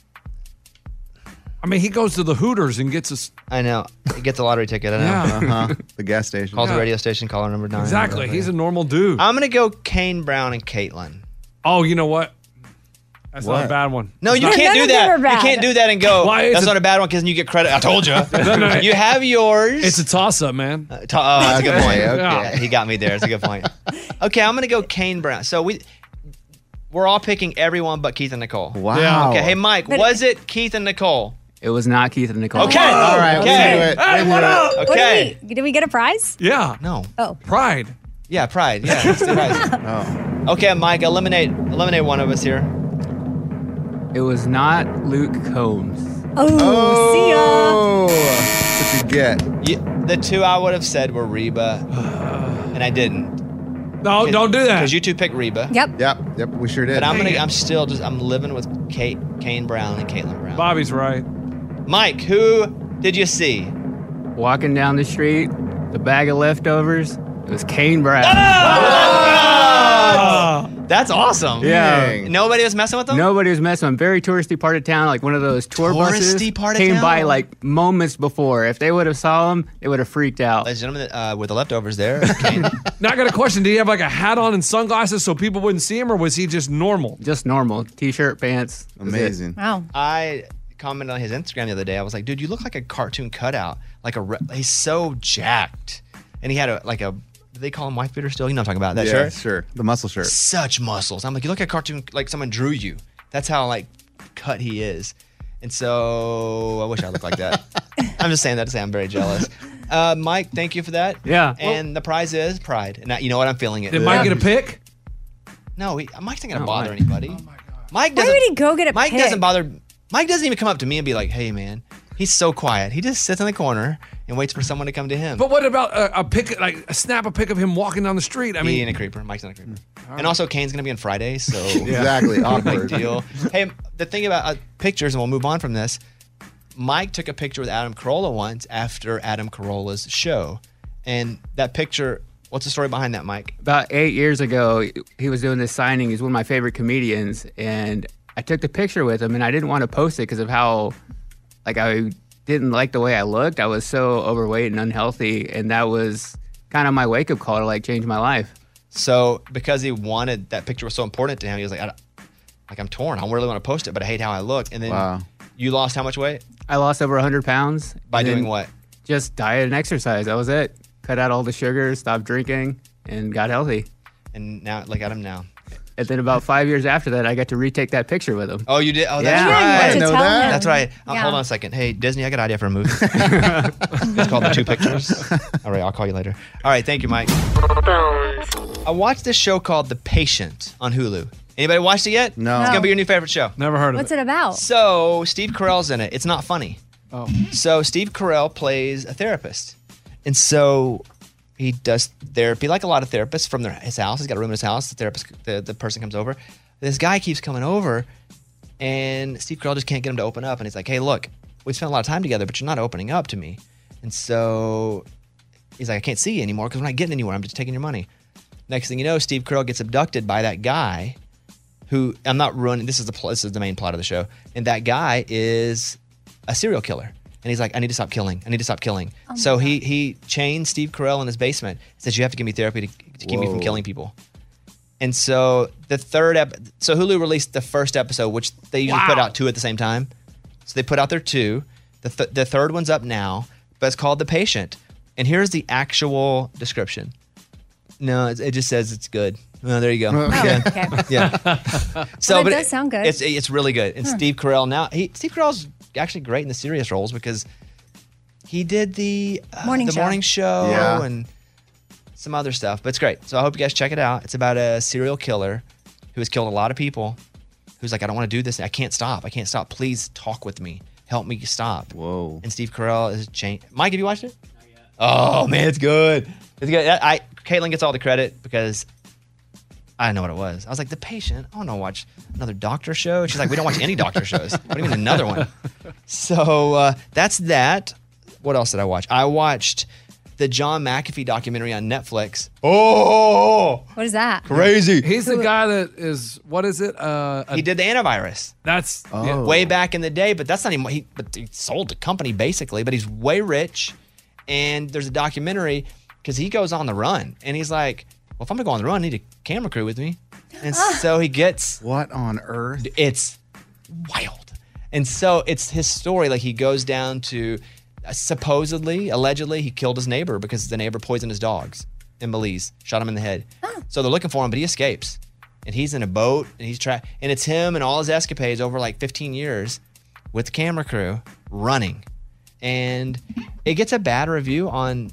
I mean, he goes to the Hooters and gets us. I know. He gets a lottery ticket. I know. Yeah. Uh-huh. The gas station. Calls Yeah. the radio station, caller number nine. Exactly. whatever. He's a normal dude. I'm going to go Kane Brown and Caitlin. Oh, you know what? That's not What? a bad one. No, It's you not- can't None do of them that. are You bad. can't do that and go, Why is that's it- not a bad one because then you get credit. I told you. No, no, You have yours. It's a toss-up, man. Uh, to- oh, that's a good point. Okay. Yeah, he got me there. It's a good point. Okay, I'm gonna go Kane Brown. So we we're all picking everyone but Keith and Nicole. Wow. Yeah. Okay, hey Mike, But- was it Keith and Nicole? It was not Keith and Nicole. Okay. All right. Okay. We knew it. Hey, We knew what it. up? What Okay. did we, did we get a prize? Yeah. No. Oh, Pride. Yeah, Pride. Yeah. Let's do Pride. Oh. Okay, Mike, eliminate eliminate one of us here. It was not Luke Combs. Oh, see ya. Oh, that's what you get. You, the two I would have said were Reba, and I didn't. No, don't do that. Because you two picked Reba. Yep. Yep. Yep. We sure did. But I'm gonna. I'm still just. I'm living with Kate, Kane Brown, and Caitlin Brown. Bobby's right. Mike, who did you see? Walking down the street, the bag of leftovers. It was Kane Brown. Oh! That's awesome. Yeah. Nobody was messing with them? Nobody was messing with them. Very touristy part of town, like one of those tour buses. Touristy part of came town? by like moments before. If they would have saw him, they would have freaked out. Ladies and gentlemen, uh, with the leftovers there, Kane. Now I got a question. Did he have like a hat on and sunglasses so people wouldn't see him, or was he just normal? Just normal. T-shirt, pants. Amazing. Wow. I commented on his Instagram the other day. I was like, dude, you look like a cartoon cutout. Like a, re- he's so jacked. And he had a, like a, do they call him wife beater still? You know what I'm talking about, that yeah, shirt? sure. The muscle shirt. Such muscles. I'm like, you look like a cartoon, like someone drew you. That's how like cut he is. And so I wish I looked like that. I'm just saying that to say I'm very jealous. Uh, Mike, thank you for that. Yeah. And the prize is pride. And I, you know what? I'm feeling it. Did Mike get a pick? No, he, Mike's not going to Oh, bother Mike. anybody. Oh my God. Mike Why doesn't. would he go get a Mike pic? doesn't bother. Mike doesn't even come up to me and be like, hey, man. He's so quiet. He just sits in the corner and waits for someone to come to him. But what about a, a pic, like a snap a pic of him walking down the street? I he mean, ain't a creeper. Mike's not a creeper. And also, Kane's going to be on Friday, so. Exactly. No Awkward. big deal. Hey, the thing about uh, pictures, and we'll move on from this. Mike took a picture with Adam Carolla once after Adam Carolla's show. And that picture, what's the story behind that, Mike? About eight years ago, he was doing this signing. He's one of my favorite comedians, and I took the picture with him, and I didn't want to post it because of how, like, I didn't like the way I looked. I was so overweight and unhealthy, and that was kind of my wake-up call to, like, change my life. So because he wanted, that picture was so important to him, he was like, I, don't- like, I'm torn. I really want to post it, but I hate how I look. And then Wow. you lost how much weight? I lost over one hundred pounds. By and doing then what? Just diet and exercise. That was it. Cut out all the sugar, stopped drinking, and got healthy. And now, look at him now. And then about five years after that, I got to retake that picture with him. Oh, you did? Oh, that's Yeah. right. Yeah, you I had to know tell that. him. That's right. Uh, Yeah. Hold on a second. Hey, Disney, I got an idea for a movie. It's called The Two Pictures. All right, I'll call you later. All right, thank you, Mike. I watched this show called The Patient on Hulu. Anybody watched it yet? No. It's going to be your new favorite show. never heard of What's it. it about? So, Steve Carell's in it. It's not funny. Oh. So, Steve Carell plays a therapist. And so, he does therapy like a lot of therapists from their, his house. He's got a room in his house. The therapist, the, the person comes over. This guy keeps coming over, and Steve Carell just can't get him to open up. And he's like, hey, look, we spent a lot of time together, but you're not opening up to me. And so, he's like, I can't see you anymore because we're not getting anywhere. I'm just taking your money. Next thing you know, Steve Carell gets abducted by that guy who, I'm not ruining, this is the pl- this is the main plot of the show. And that guy is a serial killer. And he's like, I need to stop killing. I need to stop killing. Oh so he he chains Steve Carell in his basement. Says, you have to give me therapy to, to keep me from Whoa. killing people. And so the third ep- so Hulu released the first episode, which they usually put Wow. out two at the same time. So they put out their two. The, th- the third one's up now, but it's called The Patient. And here's the actual description. No, it, it just says it's good. Well, there you go. Okay. Oh, okay. Yeah. So, Well, but it does sound good. It's it's really good. And Huh. Steve Carell now, he Steve Carell's actually great in the serious roles because he did the uh, Morning the show. morning show Yeah. and some other stuff. But it's great. So I hope you guys check it out. It's about a serial killer who has killed a lot of people. Who's like, I don't want to do this. I can't stop. I can't stop. Please talk with me. Help me stop. Whoa. And Steve Carell is changed. Mike, have you watched it? Oh man, it's good. It's good. I, I Caitlin gets all the credit because I didn't know what it was. I was like, The Patient. I don't know. Watch another doctor show. She's like, we don't watch any doctor shows. What do you mean another one? So uh, that's that. What else did I watch? I watched the John McAfee documentary on Netflix. Oh, What is that? crazy! He's the guy that is, what is it? Uh, a- He did the antivirus. That's Oh. yeah. way back in the day, but that's not even he. But he sold the company basically. But he's way rich, and there's a documentary because he goes on the run, and he's like, "Well, if I'm gonna go on the run, I need a camera crew with me." And so he gets What on earth? it's wild, and so it's his story. Like he goes down to uh, supposedly, allegedly, he killed his neighbor because the neighbor poisoned his dogs in Belize, shot him in the head. So they're looking for him, but he escapes. And he's in a boat, and he's trying, and it's him and all his escapades over like fifteen years with the camera crew running. And it gets a bad review on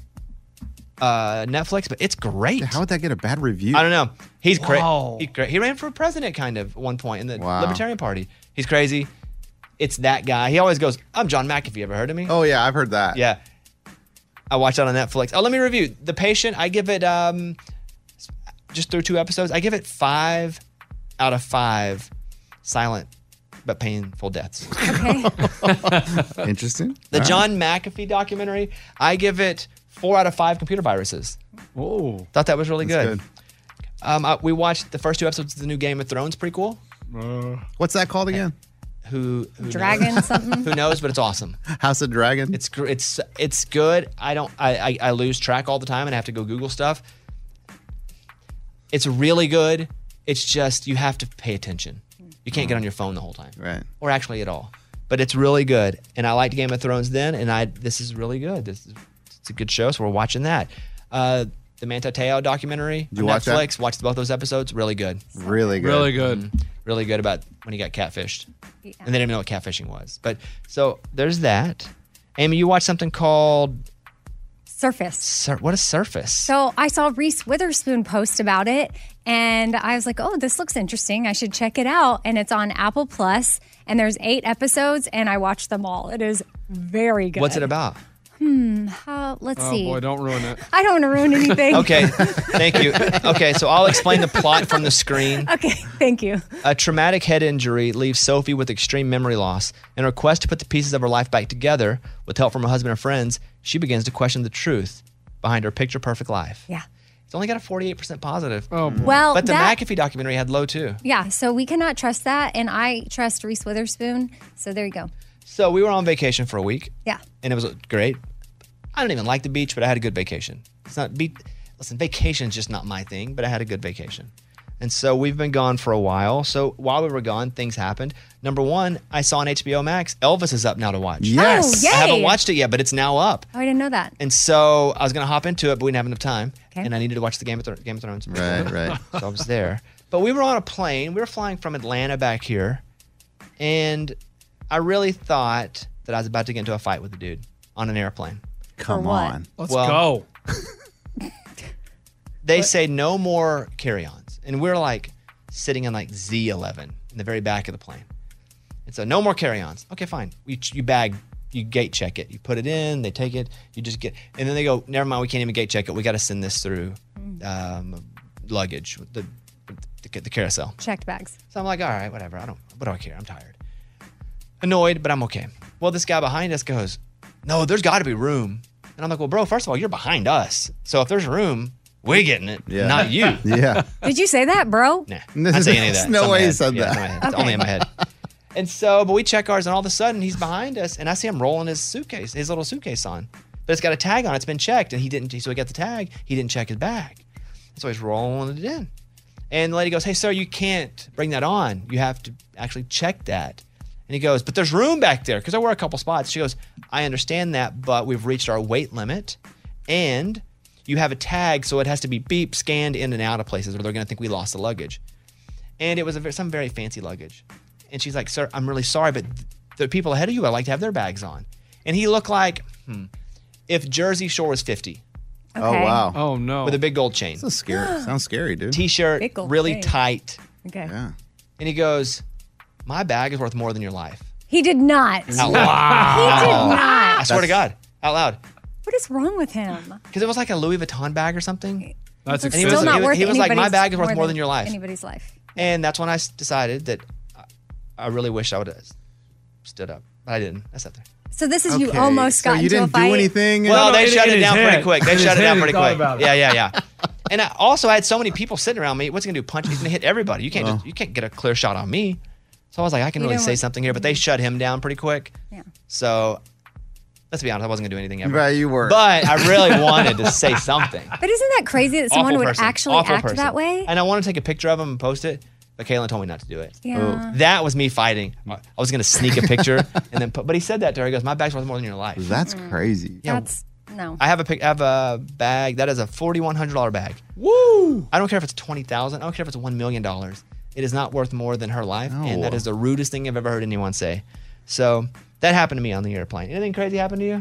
uh, Netflix, but it's great. How would that get a bad review? I don't know. He's crazy. Wow. He, cra- he ran for president kind of at one point in the Wow. Libertarian Party. He's crazy. It's that guy. He always goes, I'm John McAfee. Ever heard of me? Oh, yeah, I've heard that. Yeah. I watched that on Netflix. Oh, let me review. The Patient, I give it, um, just through two episodes, I give it five out of five silent but painful deaths. Okay. Interesting. The All right. John McAfee documentary, I give it four out of five computer viruses. Whoa. Thought that was really That's good. Um, I, we watched the first two episodes of the new Game of Thrones prequel. Uh, What's that called again? Who, who Dragon knows? something? Who knows? But it's awesome. House of Dragon. It's gr- it's it's good. I don't. I, I I lose track all the time and I have to go Google stuff. It's really good. It's just you have to pay attention. You can't get on your phone the whole time, right? Or actually at all. But it's really good. And I liked Game of Thrones then, and I this is really good. This is it's a good show, so we're watching that. Uh, the Manti Te'o documentary Did you on watch that? Netflix. Watched both those episodes. Really good. Really good. Really good. Mhm. Really good about when he got catfished. And they didn't even know what catfishing was. But so there's that. Amy, you watched something called Surface. Sur- what is Surface? So I saw Reese Witherspoon post about it, and I was like, "Oh, this looks interesting. I should check it out." And it's on Apple Plus, and there's eight episodes, and I watched them all. It is very good. What's it about? Hmm. How, let's Oh see. boy, don't ruin it. I don't want to ruin anything. Okay, thank you. Okay, so I'll explain the plot from the screen. Okay. Thank you. A traumatic head injury leaves Sophie with extreme memory loss. In her quest to put the pieces of her life back together, with help from her husband and friends, she begins to question the truth behind her picture-perfect life. Yeah. It's only got a forty-eight percent positive. Oh, boy. Well, but the that- McAfee documentary had low too. Yeah. So we cannot trust that, and I trust Reese Witherspoon. So there you go. So we were on vacation for a week. Yeah. And it was great. I don't even like the beach, but I had a good vacation. It's not beach. Listen, vacation's just not my thing, but I had a good vacation. And so we've been gone for a while. So while we were gone, things happened. Number one, I saw on H B O Max, Elvis is up now to watch. Yes. Oh, yay. I haven't watched it yet, but it's now up. Oh, I didn't know that. And so I was going to hop into it, but we didn't have enough time. Okay. And I needed to watch the Game of, Thro- Game of Thrones. Right, right. So I was there. But we were on a plane. We were flying from Atlanta back here. And I really thought that I was about to get into a fight with a dude on an airplane. Come what? on. Let's Well, go. They say no more carry-ons. And we're like sitting in like Z eleven in the very back of the plane. And so no more carry-ons. Okay, fine. You, you bag, you gate check it. You put it in, they take it, you just get, and then they go, never mind, we can't even gate check it. We got to send this through um, luggage, the, the, the carousel. Checked bags. So I'm like, all right, whatever. I don't, what do I care? I'm tired. Annoyed, but I'm okay. Well, this guy behind us goes, no, there's got to be room. And I'm like, well, bro, first of all, you're behind us. So if there's room, we're getting it, Yeah. not you. Yeah. Did you say that, bro? Nah, I didn't say any of that. No It's on my way you head. said Yeah, that. it's on my head. It's Okay. only in my head. And so, but we check ours, and all of a sudden, he's behind us, and I see him rolling his suitcase, his little suitcase on. But it's got a tag on it. It's been checked, and he didn't, so he got the tag. He didn't check his bag. So he's rolling it in. And the lady goes, hey, sir, you can't bring that on. You have to actually check that. And he goes, but there's room back there, because there were a couple spots. She goes, I understand that, but we've reached our weight limit, and you have a tag, so it has to be beep, scanned in and out of places, or they're going to think we lost the luggage. And it was a, ve- some very fancy luggage. And she's like, sir, I'm really sorry, but th- the people ahead of you, I like to have their bags on. And he looked like, hmm, if Jersey Shore was fifty. Oh, wow. Oh, no. With a big gold chain. This is scary. Sounds scary, dude. T-shirt, Big gold really chain. tight. Okay. Yeah. And he goes, my bag is worth more than your life. He did not. Out loud. He Out did loud. not. I swear to God, out loud. What is wrong with him? Because it was like a Louis Vuitton bag or something. That's And he Still was, not he was, worth he was like, my anybody's- bag is worth more than your life. Anybody's life. And that's when I s- decided that I- I really wish I would have stood up. But I didn't. I sat there. So this is you Okay, almost so got you into a didn't fight. do anything. Well, no, they in- shut in it his down head. pretty quick. They In his shut it head, down he pretty thought quick. about it. Yeah, yeah, yeah. And I also I had so many people sitting around me. What's he gonna do? Punch? He's gonna hit everybody. You can't. Well. Just, you can't get a clear shot on me. So I was like, I can You really know say what- something here. But they shut him down pretty quick. Yeah. So let's be honest. I wasn't gonna do anything ever. Right, you were. But I really wanted to say something. But isn't that crazy that someone Awful would person. actually Awful act person. that way? And I want to take a picture of him and post it. But Kaylin told me not to do it. Yeah. That was me fighting. I was going to sneak a picture and then put, but he said that to her. He goes, my bag's worth more than your life. That's crazy. Yeah. That's no. I have a pic, I have a bag that is a forty-one hundred dollars bag. Woo! I don't care if it's twenty thousand dollars. I don't care if it's one million dollars. It is not worth more than her life. No. And that is the rudest thing I've ever heard anyone say. So that happened to me on the airplane. Anything crazy happened to you?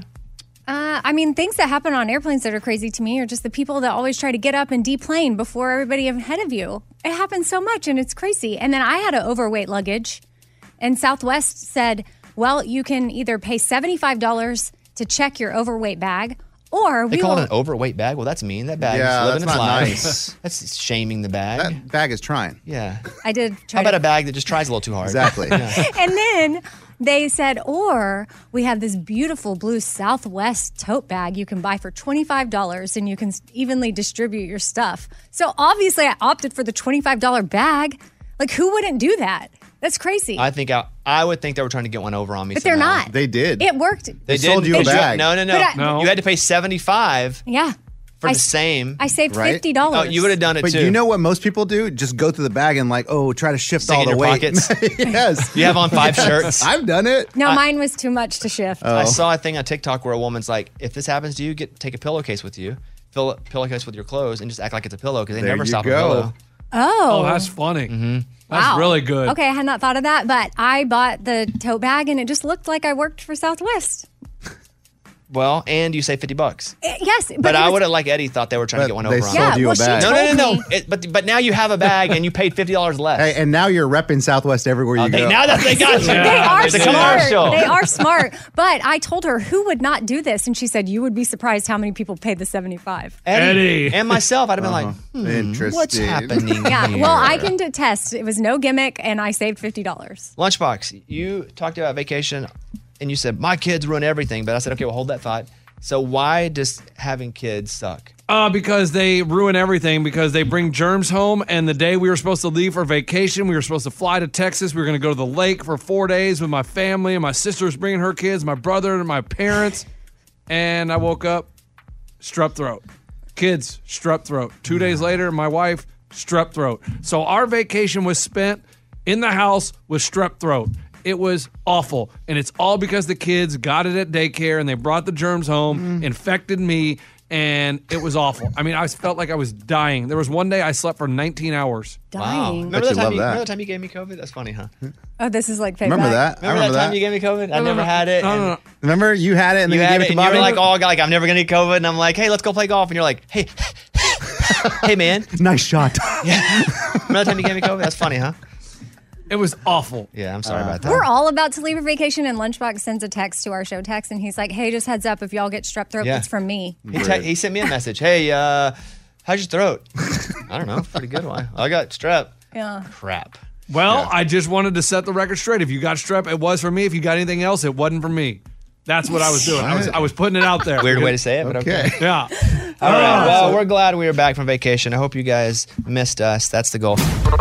Uh, I mean, things that happen on airplanes that are crazy to me are just the people that always try to get up and deplane before everybody ahead of you. It happens so much and it's crazy. And then I had an overweight luggage, and Southwest said, Well, you can either pay seventy-five dollars to check your overweight bag, or They we call will. it an overweight bag. Well, that's mean. That bag Yeah, is living that's its not life. nice. That's shaming the bag. That bag is trying. Yeah. I did try How about to a bag that just tries a little too hard? Exactly. Yeah. And then they said, or we have this beautiful blue Southwest tote bag you can buy for twenty-five dollars and you can evenly distribute your stuff. So obviously I opted for the twenty-five dollars bag. Like, who wouldn't do that? That's crazy. I think I, I would think they were trying to get one over on me. But they're somehow. not. They did. It worked. They sold didn't. you a They- bag. No, no, no. But I- No. You had to pay seventy-five Yeah. for I the s- same. I saved Right? fifty dollars. Oh, you would have done it But too. you know what most people do? Just go through the bag and like, oh, try to shift Stick all in the your weight. pockets. Yes. You have on five shirts. I've done it. No, mine was too much to shift. Oh. I saw a thing on TikTok where a woman's like, if this happens to you, get take a pillowcase with you, fill a pillowcase with your clothes, and just act like it's a pillow because they There never you stop go. a pillow. Oh. Oh, that's funny. Mm-hmm. That's Wow. really good. Okay, I had not thought of that, but I bought the tote bag and it just looked like I worked for Southwest. Well, and you save fifty bucks. Eh, yes, but, But, it I was- would have, like Eddie, thought they were trying But to get one they over on sold Yeah, you well, a she bag. No, no, no, told no. me- It, but but now you have a bag and you paid fifty dollars less. Hey, and now you're repping Southwest everywhere you Oh, they, go. now that they got you, They are it's a smart. commercial. They are smart. But I told her who would not do this, and she said you would be surprised how many people paid the seventy-five. Eddie, Eddie. and myself, I'd have been like, Uh-huh. hmm, Interesting. what's happening Yeah. here? Well, I can attest it was no gimmick, and I saved fifty dollars. Lunchbox, you talked about vacation, and you said my kids ruin everything. But I said, okay, well, hold that thought. So why does having kids suck? Uh, because they ruin everything, because they bring germs home. And the day we were supposed to leave for vacation, we were supposed to fly to Texas. We were going to go to the lake for four days with my family, and my sister was bringing her kids, my brother, and my parents. And I woke up, strep throat. Kids, strep throat. Two days later, my wife, strep throat. So our vacation was spent in the house with strep throat. It was awful. And it's all because the kids got it at daycare and they brought the germs home, infected me, and it was awful. I mean, I felt like I was dying. There was one day I slept for nineteen hours. Wow. Dying. Remember Bet that, you time love you, that. remember that time you gave me COVID? That's funny, huh? Oh, this is like payback. Remember that? Remember, I remember that time that. you gave me COVID? I No, no, never no. had it. No, and no, no. Remember you had it and then You you, had gave it, it to and Bobby? you were like, oh, like, I'm never going to get COVID. And I'm like, hey, let's go play golf. And you're like, hey, hey, man. Nice shot. Remember that time you gave me COVID? That's funny, huh? It was awful. Yeah, I'm sorry about that. We're all about to leave a vacation, and Lunchbox sends a text to our show text, and he's like, hey, just heads up, if y'all get strep throat, Yeah. it's from me. He, te- he sent me a message. Hey, uh, how's your throat? I don't know. Pretty good one. I got strep. Yeah. Crap. Well, I just wanted to set the record straight. If you got strep, it was for me. If you got anything else, it wasn't for me. That's what I was doing. I was, I was putting it out there. Weird way to say it, but okay. Okay. Yeah. All right. Well, we're glad we were back from vacation. I hope you guys missed us. That's the goal.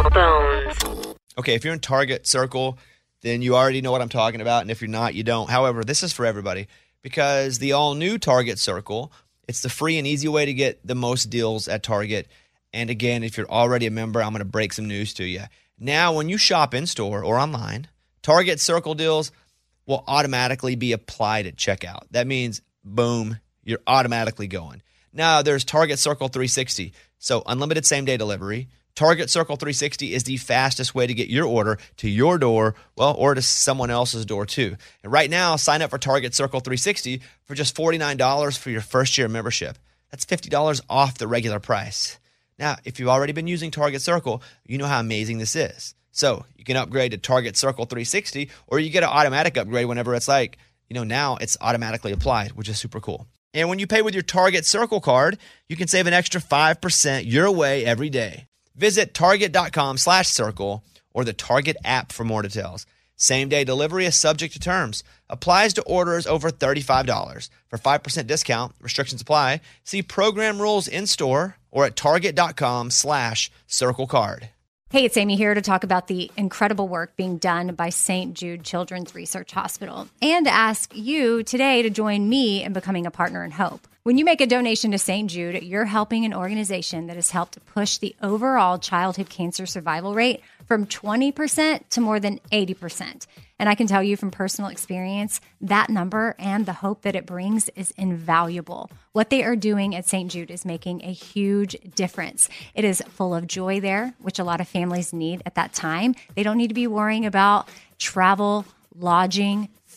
Okay, if you're in Target Circle, then you already know what I'm talking about. And if you're not, you don't. However, this is for everybody because the all-new Target Circle, it's the free and easy way to get the most deals at Target. And again, if you're already a member, I'm going to break some news to you. Now, when you shop in-store or online, Target Circle deals will automatically be applied at checkout. That means, boom, you're automatically going. Now, there's Target Circle three sixty, so unlimited same-day delivery. Target Circle three sixty is the fastest way to get your order to your door, well, or to someone else's door too. And right now, sign up for Target Circle three sixty for just forty-nine dollars for your first year membership. That's fifty dollars off the regular price. Now, if you've already been using Target Circle, you know how amazing this is. So you can upgrade to Target Circle three sixty, or you get an automatic upgrade whenever it's like, you know, now it's automatically applied, which is super cool. And when you pay with your Target Circle card, you can save an extra five percent your way every day. Visit target.com slash circle or the Target app for more details. Same-day delivery is subject to terms. Applies to orders over thirty-five dollars. For five percent discount, restrictions apply. See program rules in-store or at target.com slash circle card. Hey, it's Amy here to talk about the incredible work being done by Saint Jude Children's Research Hospital and to ask you today to join me in becoming a partner in hope. When you make a donation to Saint Jude, you're helping an organization that has helped to push the overall childhood cancer survival rate from twenty percent to more than eighty percent. And I can tell you from personal experience, that number and the hope that it brings is invaluable. What they are doing at Saint Jude is making a huge difference. It is full of joy there, which a lot of families need at that time. They don't need to be worrying about travel, lodging,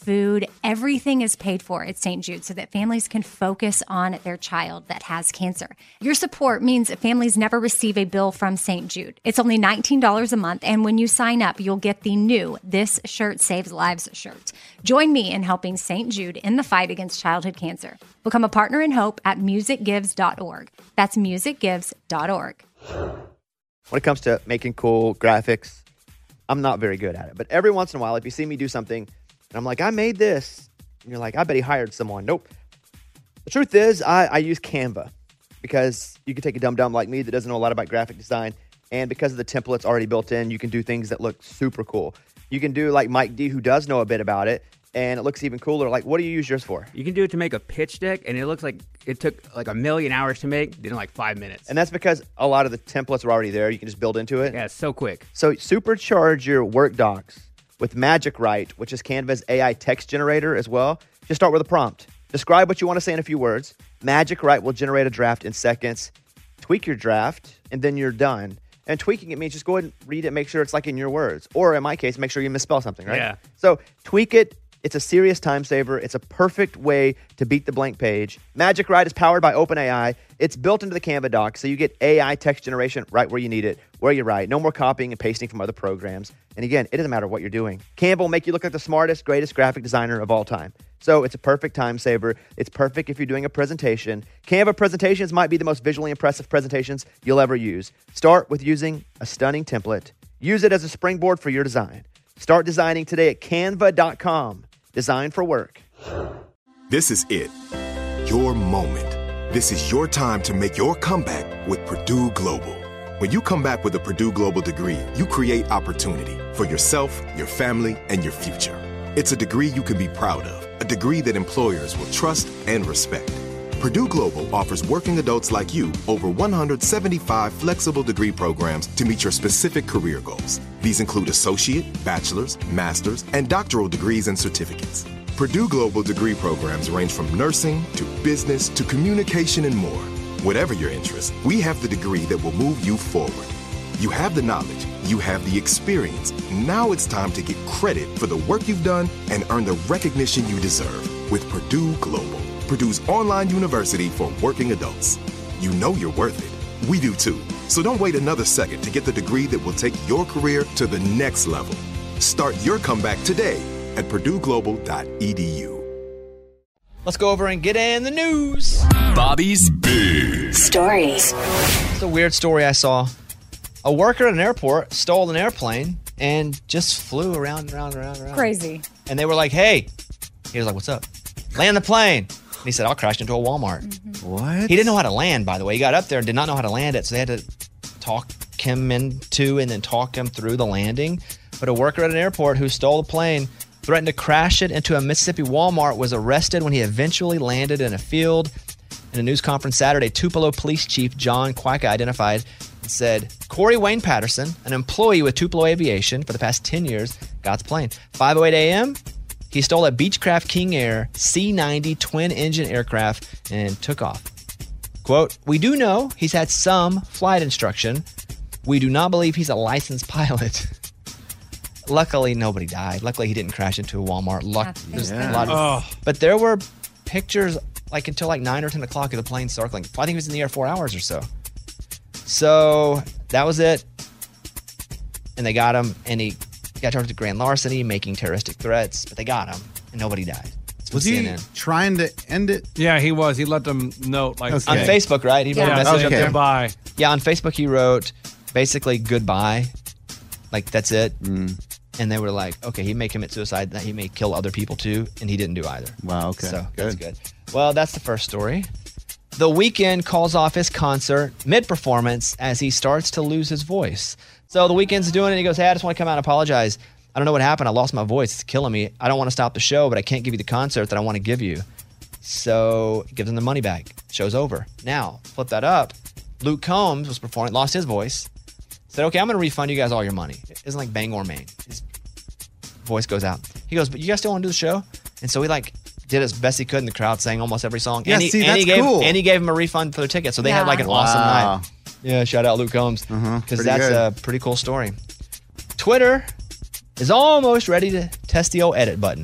food, everything is paid for at Saint Jude so that families can focus on their child that has cancer. Your support means that families never receive a bill from Saint Jude. It's only nineteen dollars a month, and when you sign up, you'll get the new This Shirt Saves Lives shirt. Join me in helping Saint Jude in the fight against childhood cancer. Become a partner in hope at music gives dot org. That's music gives dot org. When it comes to making cool graphics, I'm not very good at it. But every once in a while, if you see me do something and I'm like, I made this, and you're like, I bet he hired someone. Nope. The truth is, I, I use Canva because you can take a dum-dum like me that doesn't know a lot about graphic design. And because of the templates already built in, you can do things that look super cool. You can do like Mike D, who does know a bit about it, and it looks even cooler. Like, what do you use yours for? You can do it to make a pitch deck, and it looks like it took like a million hours to make, did in like five minutes. And that's because a lot of the templates are already there. You can just build into it. Yeah, it's so quick. So supercharge your work docs with Magic Write, which is Canva's A I text generator as well. Just start with a prompt. Describe what you want to say in a few words. Magic Write will generate a draft in seconds. Tweak your draft, and then you're done. And tweaking it means just go ahead and read it, make sure it's like in your words. Or in my case, make sure you misspell something, right? Yeah. So tweak it. It's a serious time saver. It's a perfect way to beat the blank page. Magic Write is powered by OpenAI. It's built into the Canva doc, so you get A I text generation right where you need it, where you write. No more copying and pasting from other programs. And again, it doesn't matter what you're doing. Canva will make you look like the smartest, greatest graphic designer of all time. So it's a perfect time saver. It's perfect if you're doing a presentation. Canva presentations might be the most visually impressive presentations you'll ever use. Start with using a stunning template. Use it as a springboard for your design. Start designing today at canva dot com. Design for work. This is it. Your moment. This is your time to make your comeback with Purdue Global. When you come back with a Purdue Global degree, you create opportunity for yourself, your family, and your future. It's a degree you can be proud of, a degree that employers will trust and respect. Purdue Global offers working adults like you over one hundred seventy-five flexible degree programs to meet your specific career goals. These include associate, bachelor's, master's, and doctoral degrees and certificates. Purdue Global degree programs range from nursing to business to communication and more. Whatever your interest, we have the degree that will move you forward. You have the knowledge, you have the experience. Now it's time to get credit for the work you've done and earn the recognition you deserve with Purdue Global, Purdue's online university for working adults. You know you're worth it. We do too. So don't wait another second to get the degree that will take your career to the next level. Start your comeback today at purdue global dot e d u. Let's go over and get in the news. Bobby's Big Stories. It's a weird story I saw. A worker at an airport stole an airplane and just flew around and around and around and around. Crazy. And they were like, hey. He was like, what's up? Land the plane. And he said, I'll crash into a Walmart. Mm-hmm. What? He didn't know how to land, by the way. He got up there and did not know how to land it, so they had to talk him into and then talk him through the landing. But a worker at an airport who stole the plane, threatened to crash it into a Mississippi Walmart, was arrested when he eventually landed in a field. In a news conference Saturday, Tupelo Police Chief John Quacka identified and said, Corey Wayne Patterson, an employee with Tupelo Aviation for the past ten years, got the plane. five oh eight a.m., he stole a Beechcraft King Air C ninety twin-engine aircraft and took off. Quote, we do know he's had some flight instruction. We do not believe he's a licensed pilot. Luckily, nobody died. Luckily, he didn't crash into a Walmart. Luck, there's Yeah. a lot of, Oh. But there were pictures like until like nine or ten o'clock of the plane circling. I think he was in the air four hours or so. So that was it. And they got him, and he got charged with grand larceny, making terroristic threats, but they got him, and nobody died. It's Was with he C N N. trying to end it? Yeah, he was. He let them know, like, Okay. On Facebook, right? He wrote yeah, a message okay. up there. Goodbye. Yeah, on Facebook he wrote basically goodbye, like that's it. Mm. And they were like, okay, he may commit suicide, that he may kill other people too, and he didn't do either. Wow, okay. So good. that's good. Well, that's the first story. The Weeknd calls off his concert mid-performance as he starts to lose his voice. So The Weeknd's doing it, and he goes, hey, I just want to come out and apologize. I don't know what happened. I lost my voice. It's killing me. I don't want to stop the show, but I can't give you the concert that I want to give you. So he gives them the money back. Show's over. Now, flip that up. Luke Combs was performing, lost his voice. Said, okay, I'm going to refund you guys all your money. It isn't like Bangor, Maine. His voice goes out. He goes, but you guys still want to do the show? And so he like did as best he could in the crowd, sang almost every song. Yeah, and he, see, and he that's gave, cool. And he gave him a refund for their ticket. So they had Yeah. like an Wow. awesome night. Yeah, shout out Luke Combs. Because Uh-huh, pretty that's good. a pretty cool story. Twitter is almost ready to test the old edit button.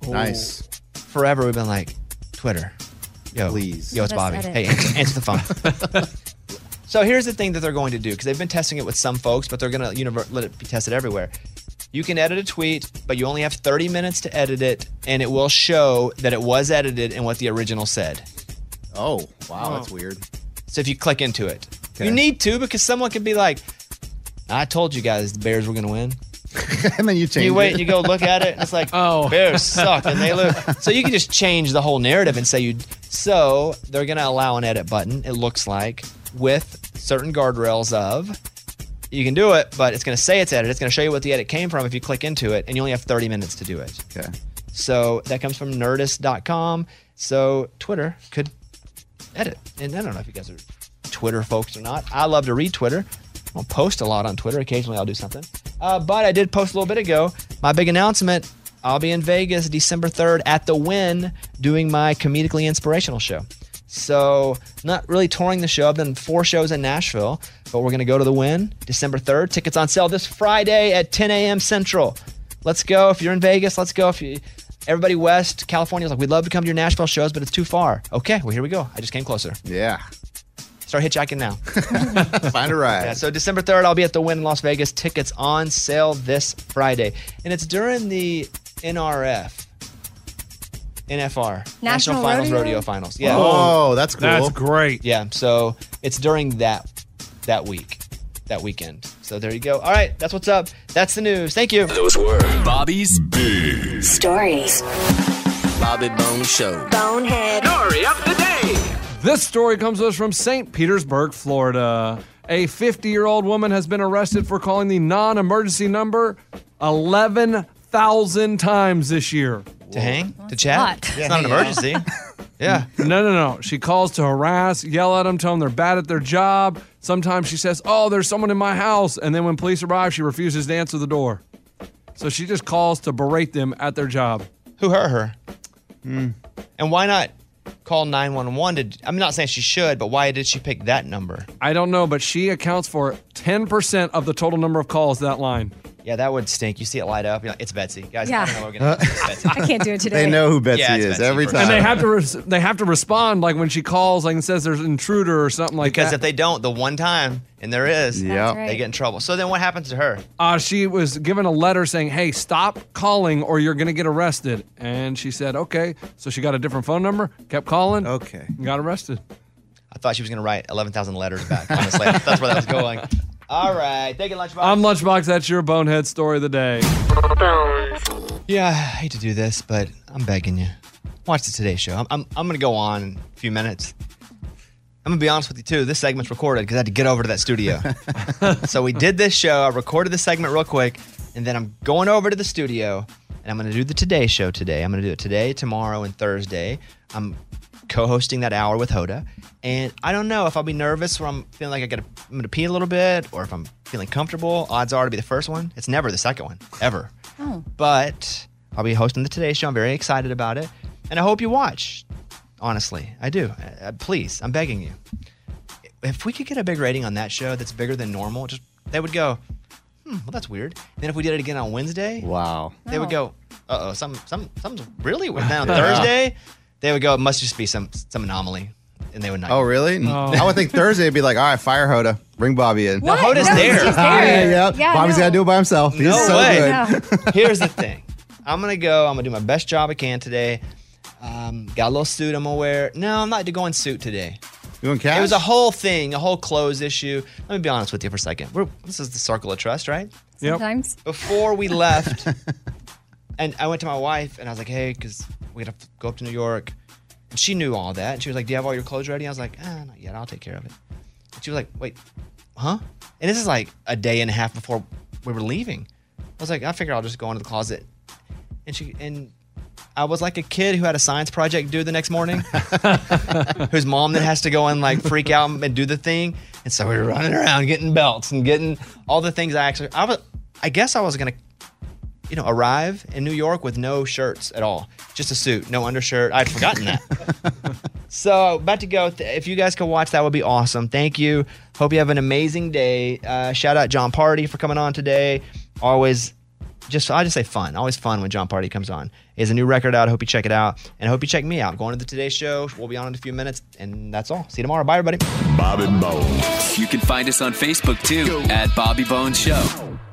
Nice. Forever we've been like, Twitter. Yo, Please. Yo, it's Let us Bobby. edit. Hey, answer, answer the phone. So here's the thing that they're going to do, because they've been testing it with some folks, but they're going to univer- let it be tested everywhere. You can edit a tweet, but you only have thirty minutes to edit it, and it will show that it was edited and what the original said. Oh, wow, Oh. that's weird. So if you click into it, Okay. you need to, because someone could be like, I told you guys the Bears were going to win. And then you change You wait it. and you go look at it, and it's like, oh, Bears suck, and they lose. So you can just change the whole narrative and say you. So they're going to allow an edit button, it looks like, with certain guardrails of, you can do it, but it's going to say it's edited. It's going to show you what the edit came from if you click into it, and you only have thirty minutes to do it. Okay. So that comes from nerdist dot com. So Twitter could edit. And I don't know if you guys are Twitter folks or not. I love to read Twitter. I don't post a lot on Twitter. Occasionally I'll do something. Uh, but I did post a little bit ago. My big announcement, I'll be in Vegas December third at the Wynn doing my comedically inspirational show. So not really touring the show. I've done four shows in Nashville, but we're going to go to the Wynn December third. Tickets on sale this Friday at ten a.m. Central. Let's go. If you're in Vegas, let's go. If you, everybody West California is like, we'd love to come to your Nashville shows, but it's too far. Okay, well, here we go. I just came closer. Yeah. Start hitchhiking now. Find a ride. Yeah, so December third, I'll be at the Wynn in Las Vegas. Tickets on sale this Friday. And it's during the N R F. N F R. National Finals Rodeo? Rodeo Finals. Yeah. Oh, that's cool. That's great. Yeah, so it's during that that week, that weekend. So there you go. All right, that's what's up. That's the news. Thank you. Those were Bobby's Big Stories. Bobby Bone Show. Bonehead. Story of the day. This story comes to us from Saint Petersburg, Florida. A fifty-year-old woman has been arrested for calling the non-emergency number eleven thousand times this year. To hang? To chat? lot. It's not an emergency. Yeah. No, no, no. She calls to harass, yell at them, tell them they're bad at their job. Sometimes she says, oh, there's someone in my house. And then when police arrive, she refuses to answer the door. So she just calls to berate them at their job. Who hurt her? And why not call nine one one? To, I'm not saying she should, but why did she pick that number? I don't know, but she accounts for ten percent of the total number of calls to that line. Yeah, that would stink. You see it light up. You're like, it's Betsy. Guys, Yeah. I don't know what we're going to do. It's Betsy. I can't do it today. They know who Betsy Yeah, it's is Betsy every for time. And they have to res- they have to respond like when she calls, like and says there's an intruder or something like Because that. if they don't, the one time, and there is, Yep. right. they get in trouble. So then what happens to her? Uh, she was given a letter saying, hey, stop calling or you're going to get arrested. And she said, okay. So she got a different phone number, kept calling, Okay. and got arrested. I thought she was going to write eleven thousand letters back, honestly. That's where that was going. All right. Thank you, Lunchbox. I'm Lunchbox. That's your bonehead story of the day. Yeah, I hate to do this, but I'm begging you. Watch the Today Show. I'm, I'm, I'm going to go on in a few minutes. I'm going to be honest with you, too. This segment's recorded because I had to get over to that studio. So we did this show. I recorded the segment real quick, and then I'm going over to the studio, and I'm going to do the Today Show today. I'm going to do it today, tomorrow, and Thursday. I'm co-hosting that hour with Hoda, and I don't know if I'll be nervous or I'm feeling like I gotta, I'm going to pee a little bit, or if I'm feeling comfortable. Odds are to be the first one. It's never the second one, ever. Oh. But I'll be hosting the Today Show. I'm very excited about it, and I hope you watch. Honestly, I do. Uh, please, I'm begging you. If we could get a big rating on that show that's bigger than normal, just they would go, hmm, well, that's weird. Then if we did it again on Wednesday, Wow. they would No. go, uh oh, some, some, something's really weird. Then on Thursday, they would go, it must just be some, some anomaly, and they would not. Oh, really? I would think Thursday would be like, all right, fire Hoda. Bring Bobby in. No, Hoda's No, there. he's Ah, there. yeah, yeah. Yeah, Bobby's no. got to do it by himself. He's No so way. good. No. Here's the thing. I'm gonna go. I'm gonna do my best job I can today. Um, got a little suit I'm gonna wear. No, I'm not going suit today. You want cash? It was a whole thing, a whole clothes issue. Let me be honest with you for a second. We're, this is the circle of trust, right? Sometimes. Before we left, and I went to my wife and I was like, hey, because we have to go up to New York. And she knew all that. And she was like, do you have all your clothes ready? I was like, ah, not yet. I'll take care of it. And she was like, wait, huh? And this is like a day and a half before we were leaving. I was like, I figured I'll just go into the closet. And she and I was like a kid who had a science project due the next morning, whose mom then has to go and like freak out and do the thing. And so we were running around getting belts and getting all the things I actually, I was, I guess I was going to, you know, arrive in New York with no shirts at all, just a suit, no undershirt. I'd forgotten that. So about to go. If you guys could watch, that would be awesome. Thank you. Hope you have an amazing day. Uh, shout out John Party for coming on today. Always just I just say fun. Always fun when John Party comes on. He has a new record out. I hope you check it out. And I hope you check me out. Going to the Today Show. We'll be on in a few minutes. And that's all. See you tomorrow. Bye, everybody. Bobby Bones. You can find us on Facebook too at Bobby Bones Show.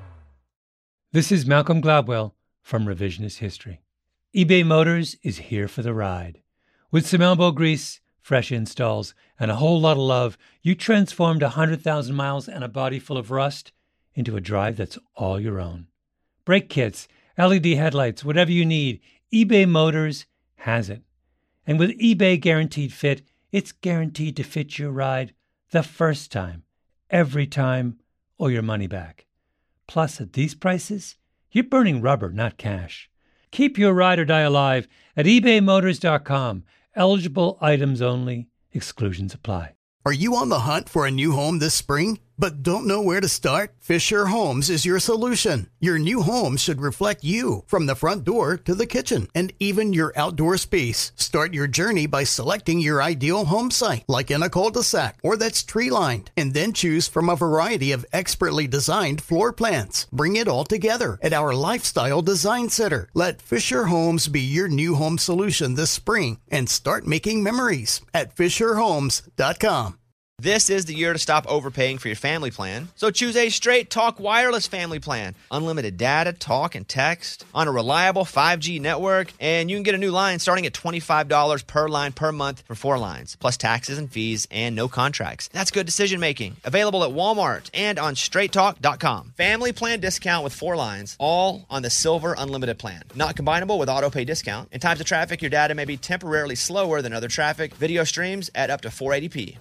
This is Malcolm Gladwell from Revisionist History. eBay Motors is here for the ride. With some elbow grease, fresh installs, and a whole lot of love, you transformed one hundred thousand miles and a body full of rust into a drive that's all your own. Brake kits, L E D headlights, whatever you need, eBay Motors has it. And with eBay Guaranteed Fit, it's guaranteed to fit your ride the first time, every time, or your money back. Plus, at these prices, you're burning rubber, not cash. Keep your ride or die alive at ebay motors dot com. Eligible items only. Exclusions apply. Are you on the hunt for a new home this spring, but don't know where to start? Fisher Homes is your solution. Your new home should reflect you, from the front door to the kitchen, and even your outdoor space. Start your journey by selecting your ideal home site, like in a cul-de-sac or that's tree-lined, and then choose from a variety of expertly designed floor plans. Bring it all together at our Lifestyle Design Center. Let Fisher Homes be your new home solution this spring, and start making memories at fisher homes dot com. This is the year to stop overpaying for your family plan. So choose a Straight Talk Wireless family plan. Unlimited data, talk, and text on a reliable five G network. And you can get a new line starting at twenty-five dollars per line per month for four lines, plus taxes and fees and no contracts. That's good decision making. Available at Walmart and on straight talk dot com. Family plan discount with four lines, all on the Silver Unlimited plan. Not combinable with auto pay discount. In times of traffic, your data may be temporarily slower than other traffic. Video streams at up to four eighty p.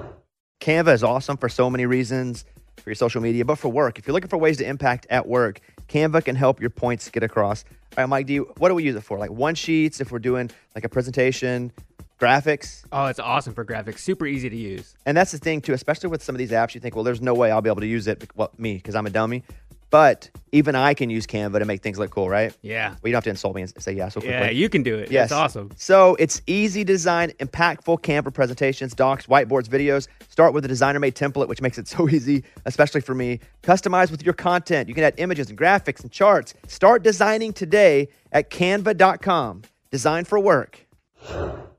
Canva is awesome for so many reasons, for your social media, but for work. If you're looking for ways to impact at work, Canva can help your points get across. All right, Mike, do you, what do we use it for? Like one sheets, if we're doing like a presentation, graphics? Oh, it's awesome for graphics. Super easy to use. And that's the thing, too, especially with some of these apps, you think, well, there's no way I'll be able to use it, well, me, because I'm a dummy. But even I can use Canva to make things look cool, right? Yeah. Well, you don't have to insult me and say yeah so quickly. Yeah, you can do it. Yes. It's awesome. So it's easy design, impactful Canva presentations, docs, whiteboards, videos. Start with a designer-made template, which makes it so easy, especially for me. Customize with your content. You can add images and graphics and charts. Start designing today at canva dot com. Design for work.